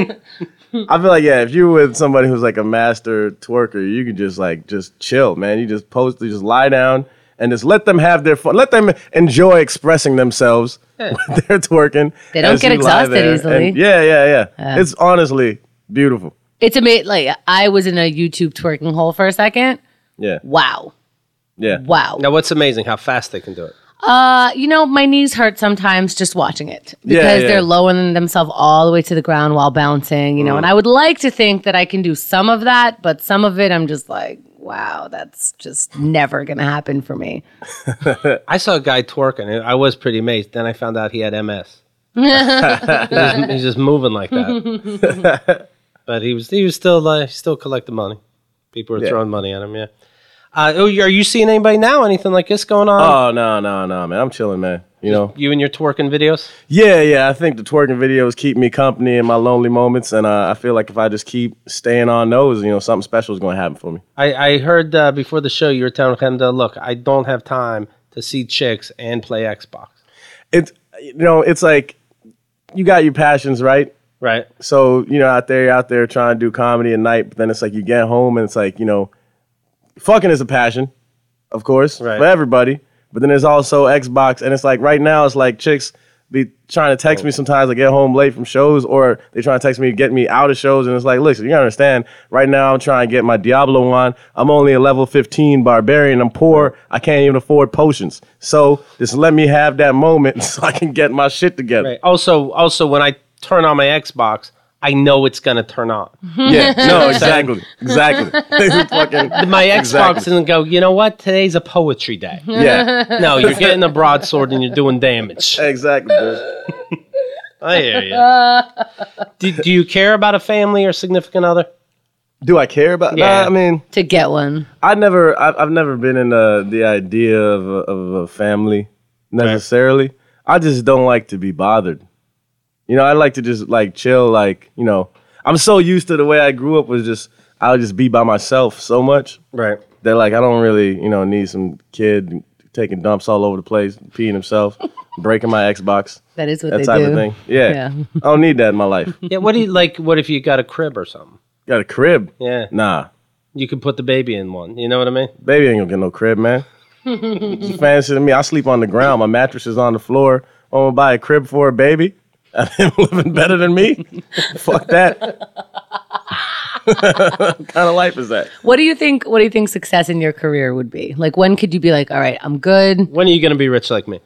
I feel like, if you're with somebody who's like a master twerker, you can just chill, man. You just just lie down and just let them have their fun. Let them enjoy expressing themselves when they're twerking. They don't get exhausted easily. And yeah. It's honestly beautiful. It's amazing. Like, I was in a YouTube twerking hole for a second. Yeah. Wow. Yeah. Wow. Now, what's amazing? How fast they can do it. My knees hurt sometimes just watching it because they're lowering themselves all the way to the ground while bouncing, and I would like to think that I can do some of that, but some of it I'm just like, wow, that's just never going to happen for me. I saw a guy twerking, and I was pretty amazed. Then I found out he had MS. He's just moving like that. But he was still collecting money. People were throwing money at him. Yeah. Are you seeing anybody now? Anything like this going on? Oh no, man. I'm chilling, man. You know, you and your twerking videos. Yeah. I think the twerking videos keep me company in my lonely moments, and I feel like if I just keep staying on those, you know, something special is going to happen for me. I heard before the show you were telling him, look, I don't have time to see chicks and play Xbox. It's like you got your passions, right? Right. So, you're out there trying to do comedy at night, but then it's like you get home and it's like, fucking is a passion, of course, for everybody. But then there's also Xbox, and it's like right now it's like chicks be trying to text me sometimes. I get home late from shows, or they trying to text me to get me out of shows, and it's like, listen, you gotta understand, right now I'm trying to get my Diablo on. I'm only a level 15 barbarian. I'm poor. I can't even afford potions. So just let me have that moment so I can get my shit together. Right. Also, when I turn on my Xbox, I know it's going to turn on. Yeah, no, exactly. My Xbox doesn't go, you know what? Today's a poetry day. Yeah. No, you're getting a broadsword and you're doing damage. Exactly, dude. I hear you. Do you care about a family or significant other? Do I care about? Yeah. Nah, I mean, to get one. I've never been in the idea of a family necessarily. Right. I just don't like to be bothered. I like to just like chill, like, I'm so used to the way I grew up was just, I'll just be by myself so much. Right. That like, I don't really, need some kid taking dumps all over the place, peeing himself, breaking my Xbox. That is what they do. That type of thing. Yeah. I don't need that in my life. Yeah. What do you like? What if you got a crib or something? Got a crib? Yeah. Nah. You could put the baby in one. You know what I mean? Baby ain't gonna get no crib, man. It's fancy to me. I sleep on the ground. My mattress is on the floor. I'm gonna buy a crib for a baby. Him living better than me? Fuck that. What kind of life is that? What do you think success in your career would be? Like, when could you be like, all right, I'm good? When are you going to be rich like me?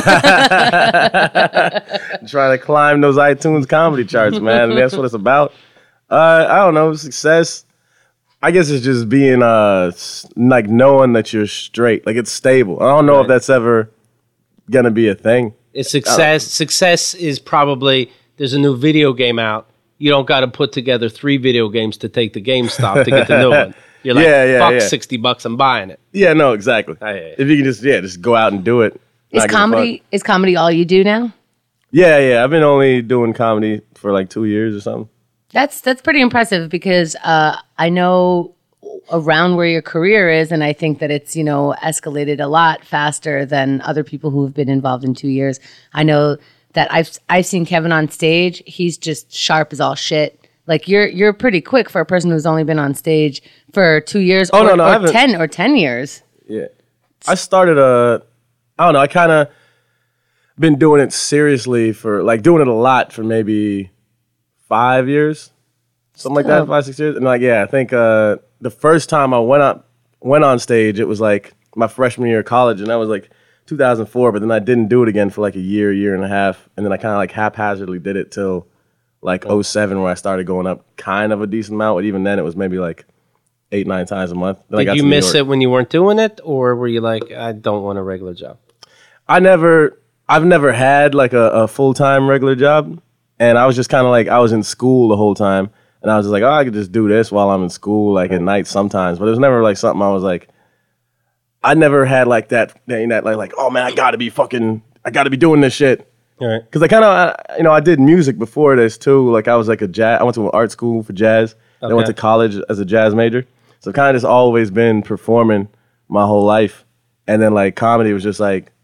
Trying to climb those iTunes comedy charts, man. And that's what it's about. I don't know. Success, I guess it's just being like knowing that you're straight. Like, it's stable. I don't know if that's ever going to be a thing. It's success. Success is probably, there's a new video game out. You don't got to put together 3 video games to take the GameStop to get the new one. You're like, fuck $60, I'm buying it. Yeah, no, exactly. If you can just go out and do it. Is comedy all you do now? Yeah. I've been only doing comedy for like 2 years or something. That's pretty impressive because I know around where your career is, and I think that it's, escalated a lot faster than other people who have been involved in 2 years. I know that I've seen Kevin on stage. He's just sharp as all shit. Like, you're pretty quick for a person who's only been on stage for 2 years or 10 years. Yeah. I started I don't know, I kind of been doing it seriously for, like, doing it a lot for maybe 5 years. Something like that, 5, 6 years. And, like, I think the first time I went on stage, it was, like, my freshman year of college, and that was, like, 2004, but then I didn't do it again for, like, a year and a half, and then I kind of, like, haphazardly did it till, like, 07, where I started going up kind of a decent amount, but even then it was maybe, like, 8, 9 times a month. Then Did you miss it when you weren't doing it, or were you like, I don't want a regular job? I've never had, like, a full-time regular job, and I was just kind of, like, I was in school the whole time. And I was just like, I could just do this while I'm in school, like at night sometimes. But it was never like something I was like, I never had like that like, oh man, I gotta be doing this shit. Right. Because I kind of, I did music before this too. Like I was like I went to an art school for jazz. Okay. I went to college as a jazz major. So kind of just always been performing my whole life. And then like comedy was just like,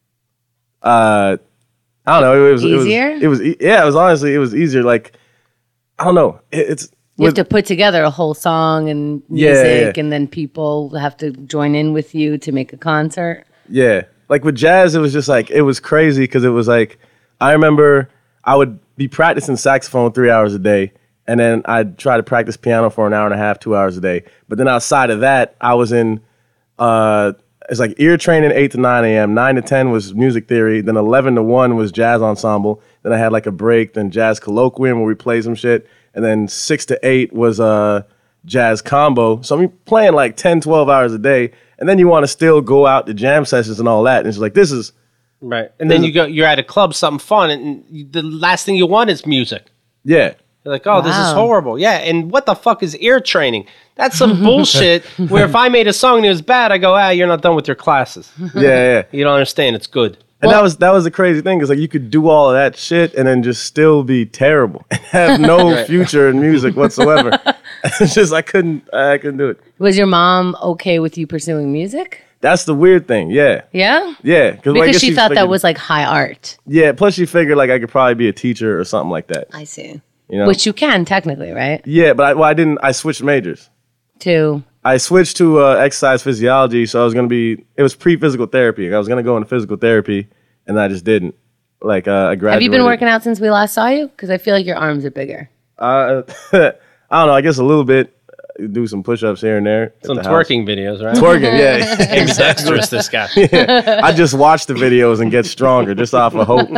I don't know. It was easier? It was easier. Like, I don't know. You have to put together a whole song and music, and then people have to join in with you to make a concert. Yeah. Like with jazz, it was just like, it was crazy because it was like, I remember I would be practicing saxophone 3 hours a day, and then I'd try to practice piano for an hour and a half, 2 hours a day. But then outside of that, I was in, it's like ear training 8 to 9 a.m., 9 to 10 was music theory, then 11 to 1 was jazz ensemble. Then I had like a break, then jazz colloquium where we played some shit. And then 6 to 8 was jazz combo. So I'm playing like 10, 12 hours a day. And then you want to still go out to jam sessions and all that. And it's like, this is... Right. And then you're at a club, something fun, and the last thing you want is music. Yeah. You're like, this is horrible. Yeah, and what the fuck is ear training? That's some bullshit where if I made a song and it was bad, I go, you're not done with your classes. Yeah. You don't understand. It's good. And that was the crazy thing, is like you could do all of that shit and then just still be terrible and have no future in music whatsoever. It's just I couldn't do it. Was your mom okay with you pursuing music? That's the weird thing. Yeah. Yeah? Yeah. Because she thought that was like high art. Yeah. Plus she figured like I could probably be a teacher or something like that. I see. You know? Which you can technically, right? Yeah, but I switched majors. I switched to exercise physiology, so it was pre-physical therapy. I was going to go into physical therapy, and I just didn't. Like, I graduated. Have you been working out since we last saw you? Because I feel like your arms are bigger. I don't know. I guess a little bit. Do some push-ups here and there. Some twerking videos, right? Twerking, yeah. Ambidextrous, this guy. Yeah. I just watch the videos and get stronger just off of hope.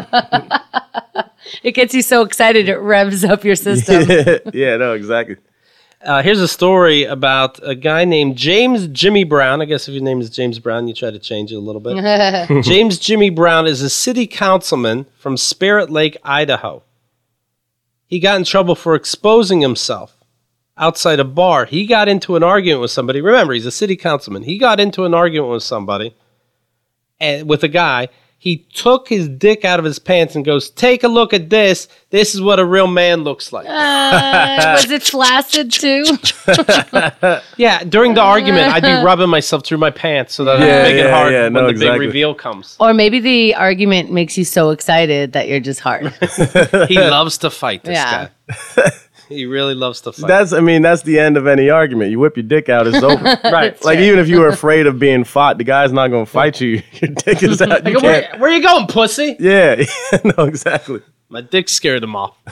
It gets you so excited, it revs up your system. Yeah, no, exactly. Here's a story about a guy named James Jimmy Brown. I guess if your name is James Brown, you try to change it a little bit. James Jimmy Brown is a city councilman from Spirit Lake, Idaho. He got in trouble for exposing himself outside a bar. He got into an argument with somebody. Remember, he's a city councilman. He got into an argument with somebody, and with a guy. He took his dick out of his pants and goes, "Take a look at this. This is what a real man looks like." Was it flaccid too? Yeah, during the argument, I'd be rubbing myself through my pants so that I'd make it hard when the big reveal comes. Or maybe the argument makes you so excited that you're just hard. He loves to fight, this guy. He really loves to fight. That's the end of any argument. You whip your dick out, it's over. Right. Like, even if you were afraid of being fought, the guy's not going to fight you. Your dick is out. You can't. Where you going, pussy? Yeah. No, exactly. My dick scared him off.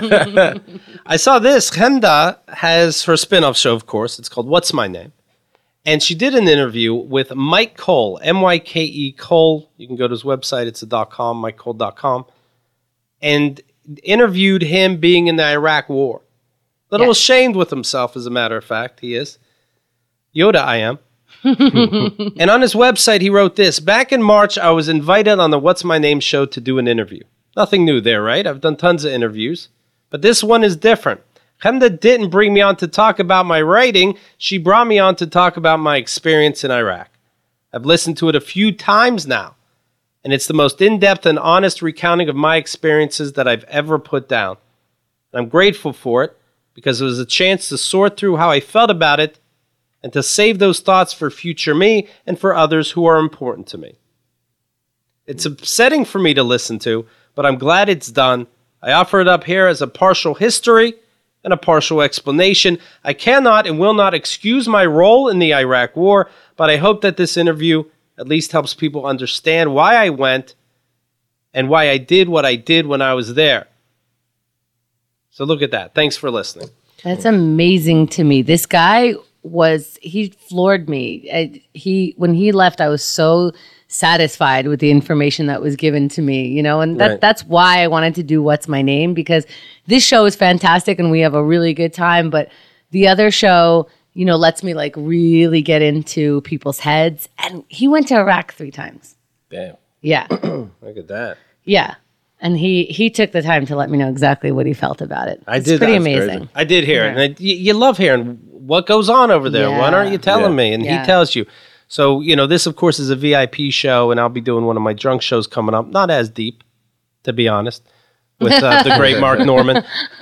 I saw this. Chemda has her spin-off show, of course. It's called What's My Name? And she did an interview with Mike Cole, M-Y-K-E Cole. You can go to his website. It's .com, MikeCole.com. And interviewed him being in the Iraq War. Little ashamed with himself, as a matter of fact, he is. Yoda, I am. And on his website, he wrote this. Back in March, I was invited on the What's My Name show to do an interview. Nothing new there, right? I've done tons of interviews. But this one is different. Chemda didn't bring me on to talk about my writing. She brought me on to talk about my experience in Iraq. I've listened to it a few times now. And it's the most in-depth and honest recounting of my experiences that I've ever put down. And I'm grateful for it because it was a chance to sort through how I felt about it and to save those thoughts for future me and for others who are important to me. It's upsetting for me to listen to, but I'm glad it's done. I offer it up here as a partial history and a partial explanation. I cannot and will not excuse my role in the Iraq War, but I hope that this interview at least helps people understand why I went and why I did what I did when I was there. So look at that. Thanks for listening. That's amazing to me. This guy he floored me. When he left, I was so satisfied with the information that was given to me, and that's why I wanted to do What's My Name, because this show is fantastic and we have a really good time, but the other show, lets me like really get into people's heads. And he went to Iraq 3 times. Damn. Yeah. Look at that. Yeah. And he took the time to let me know exactly what he felt about it. It's pretty amazing. Crazy. I did hear it. And you love hearing what goes on over there. Yeah. Why aren't you telling me? And he tells you. So, this, of course, is a VIP show, and I'll be doing one of my drunk shows coming up. Not as deep, to be honest, with the great Mark Norman.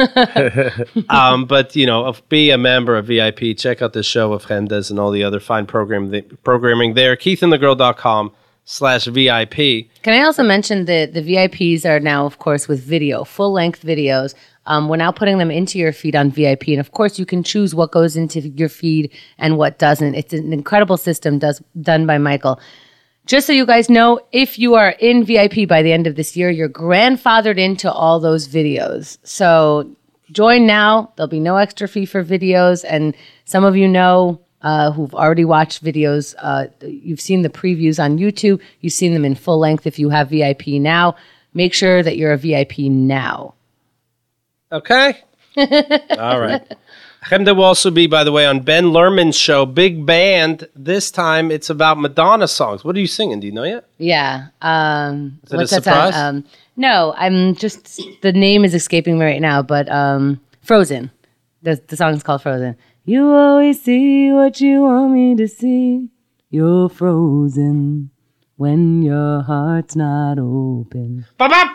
But, be a member of VIP. Check out the show of Chemda's and all the other fine programming there. KeithandTheGirl.com/VIP. Can I also mention that the VIPs are now, of course, with video, full-length videos. We're now putting them into your feed on VIP. And, of course, you can choose what goes into your feed and what doesn't. It's an incredible system done by Michael. Just so you guys know, if you are in VIP by the end of this year, you're grandfathered into all those videos. So join now. There'll be no extra fee for videos. And some of you know who've already watched videos, you've seen the previews on YouTube. You've seen them in full length if you have VIP now. Make sure that you're a VIP now. Okay. All right. Chemda will also be, by the way, on Ben Lerman's show, Big Band. This time it's about Madonna songs. What are you singing? Do you know yet? Yeah. Is it a surprise? No, I'm just, the name is escaping me right now, but Frozen. The song is called Frozen. You always see what you want me to see. You're frozen when your heart's not open.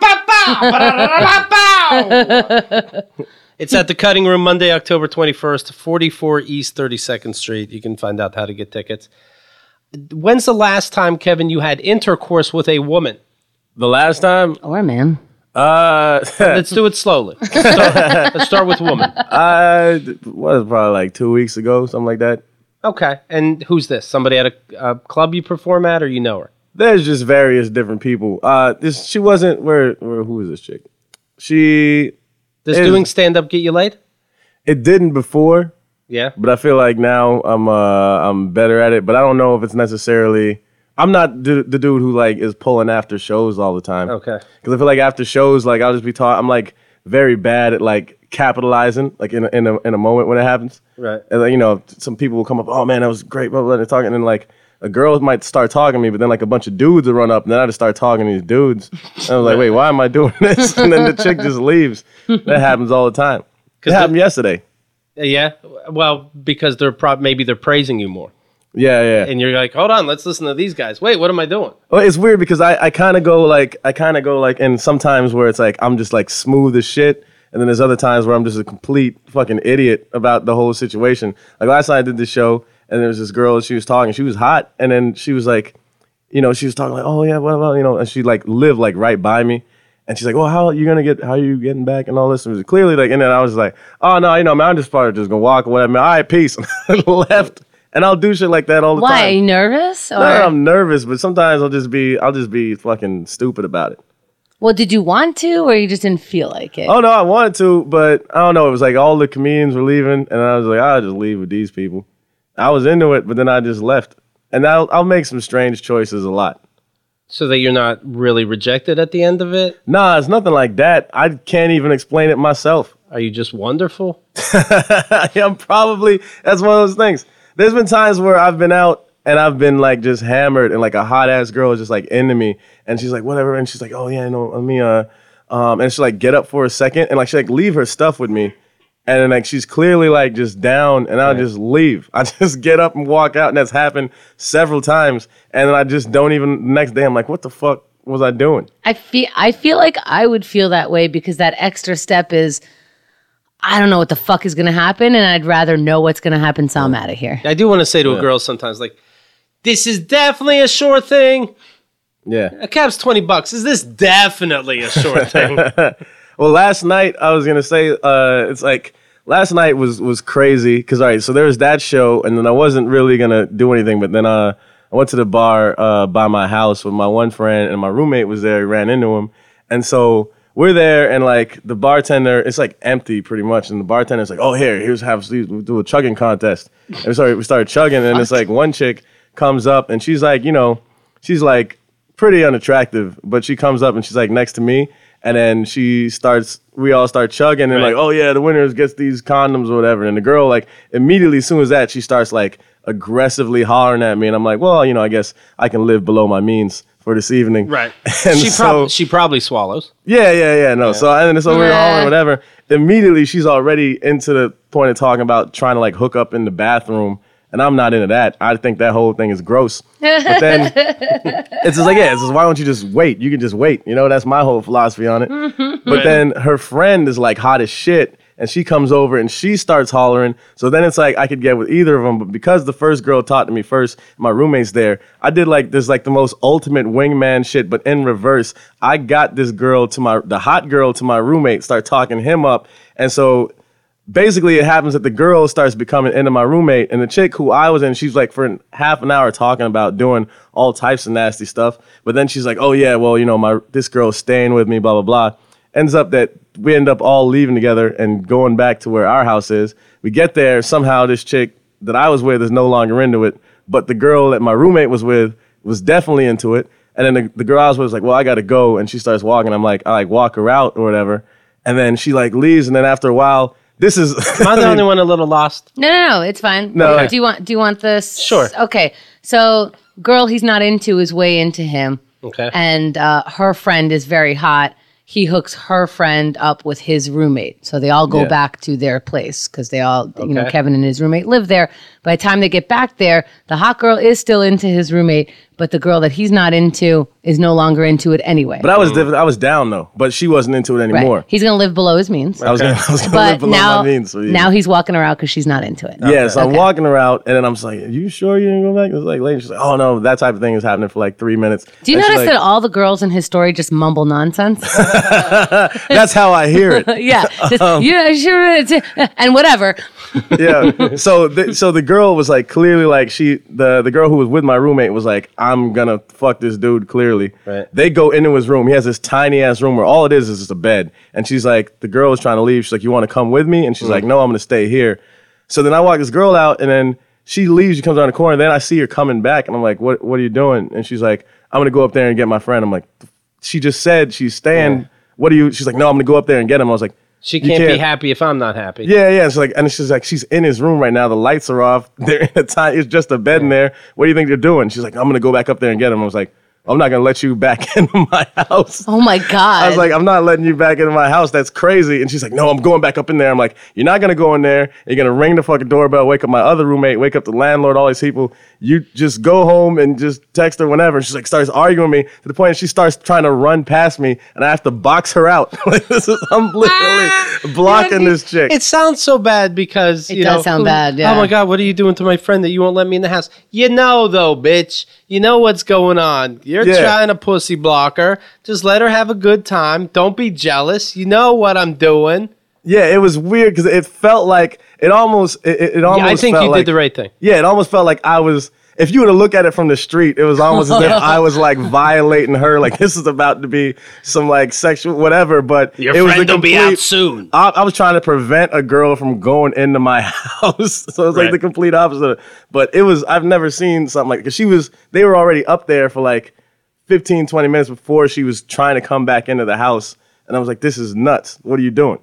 It's at the Cutting Room Monday, October 21st, 44 East 32nd Street. You can find out how to get tickets. When's the last time, Kevin, you had intercourse with a woman? The last time? Or a man. Let's do it slowly. Let's start with woman. Was probably like 2 weeks ago, something like that. Okay. And who's this? Somebody at a club you perform at, or you know her? There's just various different people. She wasn't who is this chick? Does doing stand-up get you laid? It didn't before. Yeah. But I feel like now I'm better at it. But I don't know if it's necessarily. I'm not the dude who like is pulling after shows all the time. Okay. Because I feel like after shows, like I'll just be I'm like very bad at like capitalizing, like in a moment when it happens. Right. And like, some people will come up, oh man, that was great, blah blah, and talking, and then like a girl might start talking to me, but then like a bunch of dudes will run up, and then I just start talking to these dudes. And I was like, wait, why am I doing this? And then the chick just leaves. That happens all the time. It happened yesterday. Yeah. Well, because maybe they're praising you more. Yeah. And you're like, hold on, let's listen to these guys. Wait, what am I doing? Well, it's weird because I kind of go like, and sometimes where it's like I'm just like smooth as shit, and then there's other times where I'm just a complete fucking idiot about the whole situation. Like last night I did this show, and there was this girl, she was talking, she was hot, and then she was like, she was talking like, oh yeah, what about, and she like lived like right by me. And she's like, well, how are you getting back and all this? And it was clearly like, and then I was like, oh no, man, I'm just probably just gonna walk or whatever. All right, peace. And I left. And I'll do shit like that all the time. Why? Are you nervous? Or? No, I'm nervous, but sometimes I'll just be fucking stupid about it. Well, did you want to, or you just didn't feel like it? Oh no, I wanted to, but I don't know. It was like all the comedians were leaving, and I was like, I'll just leave with these people. I was into it, but then I just left. And I'll make some strange choices a lot. So that you're not really rejected at the end of it? Nah, it's nothing like that. I can't even explain it myself. Are you just wonderful? I'm probably, that's one of those things. There's been times where I've been out and I've been like just hammered and like a hot ass girl is just like into me and she's like whatever and she's like, oh yeah, no, let me and she like get up for a second and like she like leave her stuff with me and then like she's clearly like just down and I'll just leave. I just get up and walk out, and that's happened several times, and then I just don't even, the next day I'm like, what the fuck was I doing? I feel like I would feel that way because that extra step is, I don't know what the fuck is going to happen, and I'd rather know what's going to happen, so I'm out of here. I do want to say to a girl sometimes, like, this is definitely a sure thing. Yeah. A cab's $20. Is this definitely a sure thing? Well, last night, I was going to say, it's like, last night was crazy, because, all right, so there was that show, and then I wasn't really going to do anything, but then I went to the bar by my house with my one friend, and my roommate was there, ran into him, and so we're there, and like the bartender, it's like empty pretty much, and the bartender's like, "Oh, we'll do a chugging contest." And we started chugging, and it's like one chick comes up, and she's like, she's like pretty unattractive, but she comes up and she's like next to me, and then we all start chugging, and like, "Oh yeah, the winner gets these condoms or whatever." And the girl like immediately, as soon as that, she starts like aggressively hollering at me, and I'm like, "Well, I guess I can live below my means for this evening." Right. And she probably swallows. Yeah. No. So we're all whatever. Immediately she's already into the point of talking about trying to like hook up in the bathroom, and I'm not into that. I think that whole thing is gross. But then it's just like, it's just, why don't you just wait? You can just wait. That's my whole philosophy on it. But then her friend is like hot as shit. And she comes over and she starts hollering. So then it's like I could get with either of them. But because the first girl talked to me first, my roommate's there, I did like this like the most ultimate wingman shit, but in reverse. I got this girl the hot girl to my roommate, start talking him up. And so basically it happens that the girl starts becoming into my roommate. And the chick who I was in, she's like for half an hour talking about doing all types of nasty stuff. But then she's like, oh yeah, well, this girl's staying with me, blah, blah, blah. Ends up that we end up all leaving together and going back to where our house is. We get there, somehow this chick that I was with is no longer into it, but the girl that my roommate was with was definitely into it. And then the girl I was with was like, well, I got to go. And she starts walking. I'm like, I like walk her out or whatever. And then she like leaves. And then after a while, this is. Am I the only one a little lost? No, it's fine. No. Okay. Do you want this? Sure. Okay. So, girl he's not into is way into him. Okay. And her friend is very hot. He hooks her friend up with his roommate. So they all go back to their place because they all, Kevin and his roommate live there. By the time they get back there, the hot girl is still into his roommate, but the girl that he's not into is no longer into it anyway. But I was down though, but she wasn't into it anymore. Right. He's going to live below his means. I was going to live But below my means. So now he's walking her out because she's not into it. Yeah, so I'm walking her out, and then I'm just like, "Are you sure you didn't go back?" It was like later. She's like, "Oh no, that type of thing is happening for like 3 minutes." Do you And she's notice like, that all the girls in his story just mumble nonsense? That's how I hear it. Yeah, just, sure, and whatever. Yeah. So the girl was like clearly like the girl who was with my roommate was like, I'm gonna fuck this dude clearly. Right. They go into his room. He has this tiny ass room where all it is just a bed. And she's like, the girl is trying to leave. She's like, you want to come with me? And she's like, no, I'm gonna stay here. So then I walk this girl out, and then she leaves. She comes around the corner. Then I see her coming back, and I'm like, what are you doing? And she's like, I'm gonna go up there and get my friend. I'm like, she just said she's staying. What are you? She's like, no, I'm gonna go up there and get him. I was like, She can't be happy if I'm not happy. yeah. She's like, she's in his room right now. The lights are off. They're in a time. It's just a bed in there. What do you think they're doing? She's like, I'm gonna go back up there and get him. I was like, I'm not gonna let you back into my house. Oh my God. I was like, I'm not letting you back into my house. That's crazy. And she's like, no, I'm going back up in there. I'm like, you're not gonna go in there. You're gonna ring the fucking doorbell, wake up my other roommate, wake up the landlord, all these people. You just go home and just text her whenever. And she's like, starts arguing with me to the point that she starts trying to run past me, and I have to box her out. I'm literally blocking this chick. It sounds so bad because It does sound bad, yeah. Oh my God, what are you doing to my friend that you won't let me in the house? You know though, bitch. You know what's going on. You're trying to pussy block her. Just let her have a good time. Don't be jealous. You know what I'm doing. Yeah, it was weird because it felt like it almost. It almost. I think felt you like, did the right thing. Yeah, it almost felt like I was. If you were to look at it from the street, it was almost as if I was like violating her. Like this is about to be some like sexual whatever. But Your it was friend a will be out soon. I was trying to prevent a girl from going into my house, so it was like Right. the complete opposite. But it was. I've never seen something like because they were already up there for like 15, 20 minutes before she was trying to come back into the house, and I was like, this is nuts. What are you doing?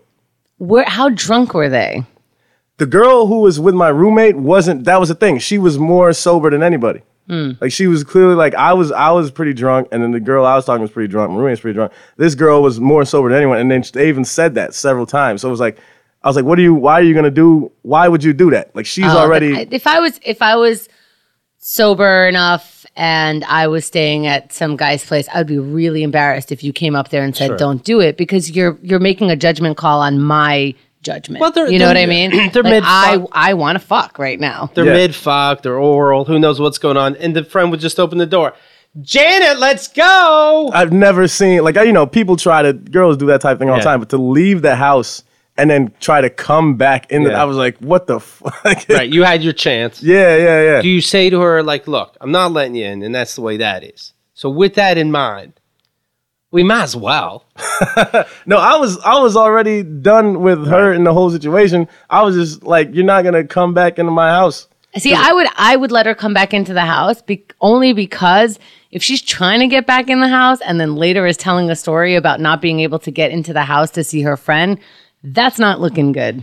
How drunk were they? The girl who was with my roommate wasn't. That was the thing. She was more sober than anybody. Like she was clearly like I was pretty drunk, and then the girl I was talking was pretty drunk. My roommate's pretty drunk. This girl was more sober than anyone, and then they even said that several times. So it was like I was like, why would you do that? Like she's already. If I was sober enough and I was staying at some guy's place, I would be really embarrassed if you came up there and said, "Don't do it," because you're making a judgment call on my judgment. Well, you know what I mean? They're like, mid-fuck. I want to fuck right now. They're mid-fuck. They're oral. Who knows what's going on? And the friend would just open the door. Janet, let's go. I've never seen people girls do that type of thing all the time, but to leave the house and then try to come back in. I was like, what the fuck? Right, you had your chance. Yeah. Do you say to her, like, look, I'm not letting you in, and that's the way that is. So with that in mind, we might as well. No, I was already done with her in the whole situation. I was just like, you're not gonna come back into my house. See, I would let her come back into the house only because if she's trying to get back in the house and then later is telling a story about not being able to get into the house to see her friend, that's not looking good.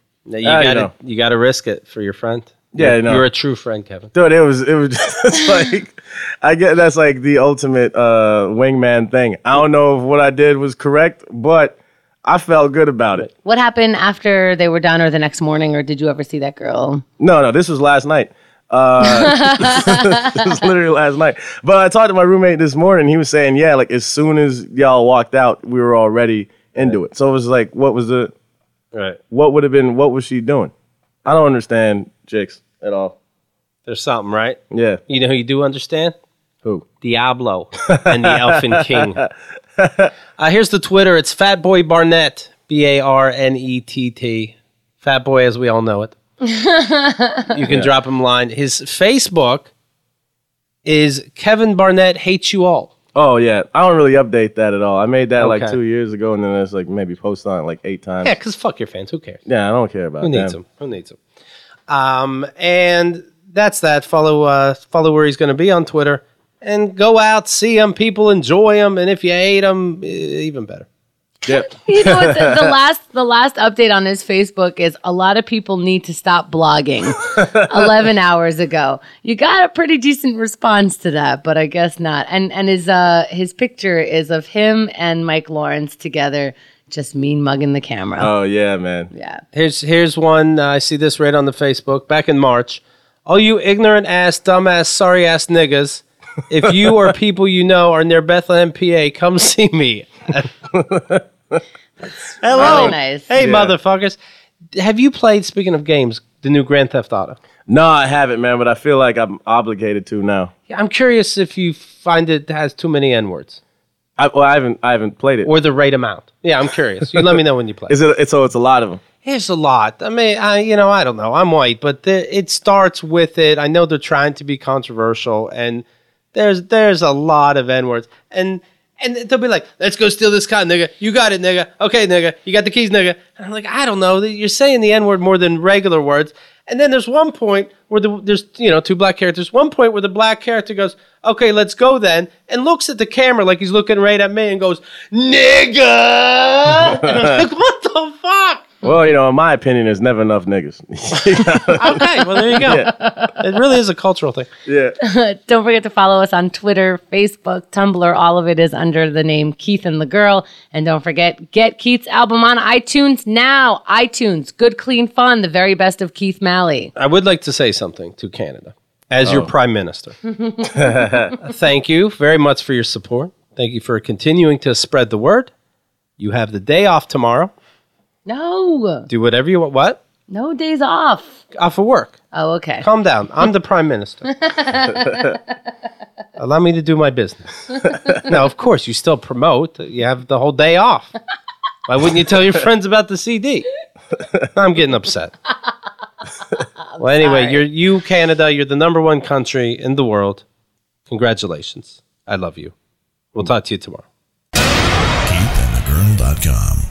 No, you gotta risk it for your friend. Yeah, you're a true friend, Kevin. Dude, it was just like I get that's like the ultimate wingman thing. I don't know if what I did was correct, but I felt good about it. What happened after they were done or the next morning, or did you ever see that girl? No, this was last night. This was literally last night. But I talked to my roommate this morning. He was saying, yeah, like as soon as y'all walked out, we were already into it. So it was like, what was she doing? I don't understand chicks at all. There's something, right? Yeah. You know who you do understand? Who? Diablo and the Elfin King. Here's the Twitter. It's Fatboy Barnett. Barnett. Fatboy as we all know it. You can drop him a line. His Facebook is Kevin Barnett Hates You All. Oh, yeah. I don't really update that at all. I made that like 2 years ago, and then it's like maybe post on it like 8 times. Yeah, because fuck your fans. Who cares? Yeah, I don't care about Who needs them? Who needs them? And that's that. Follow where he's going to be on Twitter. And go out, see him. People enjoy him. And if you hate him, even better. Yep. You know what? The last update on his Facebook is a lot of people need to stop blogging. 11 hours ago, you got a pretty decent response to that, but I guess not. And his picture is of him and Mike Lawrence together, just mean mugging the camera. Oh yeah, man. Yeah. Here's one. I see this right on the Facebook back in March. All you ignorant ass, dumbass, sorry ass niggas. If you or people you know are near Bethlehem, PA, come see me. Hello. Really nice. Hey, Yeah. motherfuckers. Have you played, speaking of games, the new Grand Theft Auto? No, I haven't, man, but I feel like I'm obligated to now. Yeah, I'm curious if you find it has too many N-words I haven't played it. or the right amount. Yeah, I'm curious. You let me know when you play. Is it? So it's a lot of them. There's a lot. I mean, I don't know. I'm white, but it starts with it. I know they're trying to be controversial, and there's a lot of N-words. And they'll be like, let's go steal this car, nigga. You got it, nigga. Okay, nigga. You got the keys, nigga. And I'm like, I don't know. You're saying the N-word more than regular words. And then there's one point where there's two black characters. One point where the black character goes, okay, let's go then, and looks at the camera like he's looking right at me and goes, nigga. And I'm like, what the fuck? Well, in my opinion, there's never enough niggas. Okay, well, there you go. It really is a cultural thing. Yeah. Don't forget to follow us on Twitter, Facebook, Tumblr. All of it is under the name Keith and the Girl. And don't forget, get Keith's album on iTunes now. iTunes, good, clean fun, the very best of Keith Malley. I would like to say something to Canada as your prime minister. Thank you very much for your support. Thank you for continuing to spread the word. You have the day off tomorrow. No. Do whatever you want. What? No days off. Off of work. Oh, okay. Calm down. I'm the prime minister. Allow me to do my business. Now, of course, you still promote. You have the whole day off. Why wouldn't you tell your friends about the CD? I'm getting upset. Well, anyway, sorry. Canada, you're the number one country in the world. Congratulations. I love you. We'll talk to you tomorrow. KeithAndTheGirl.com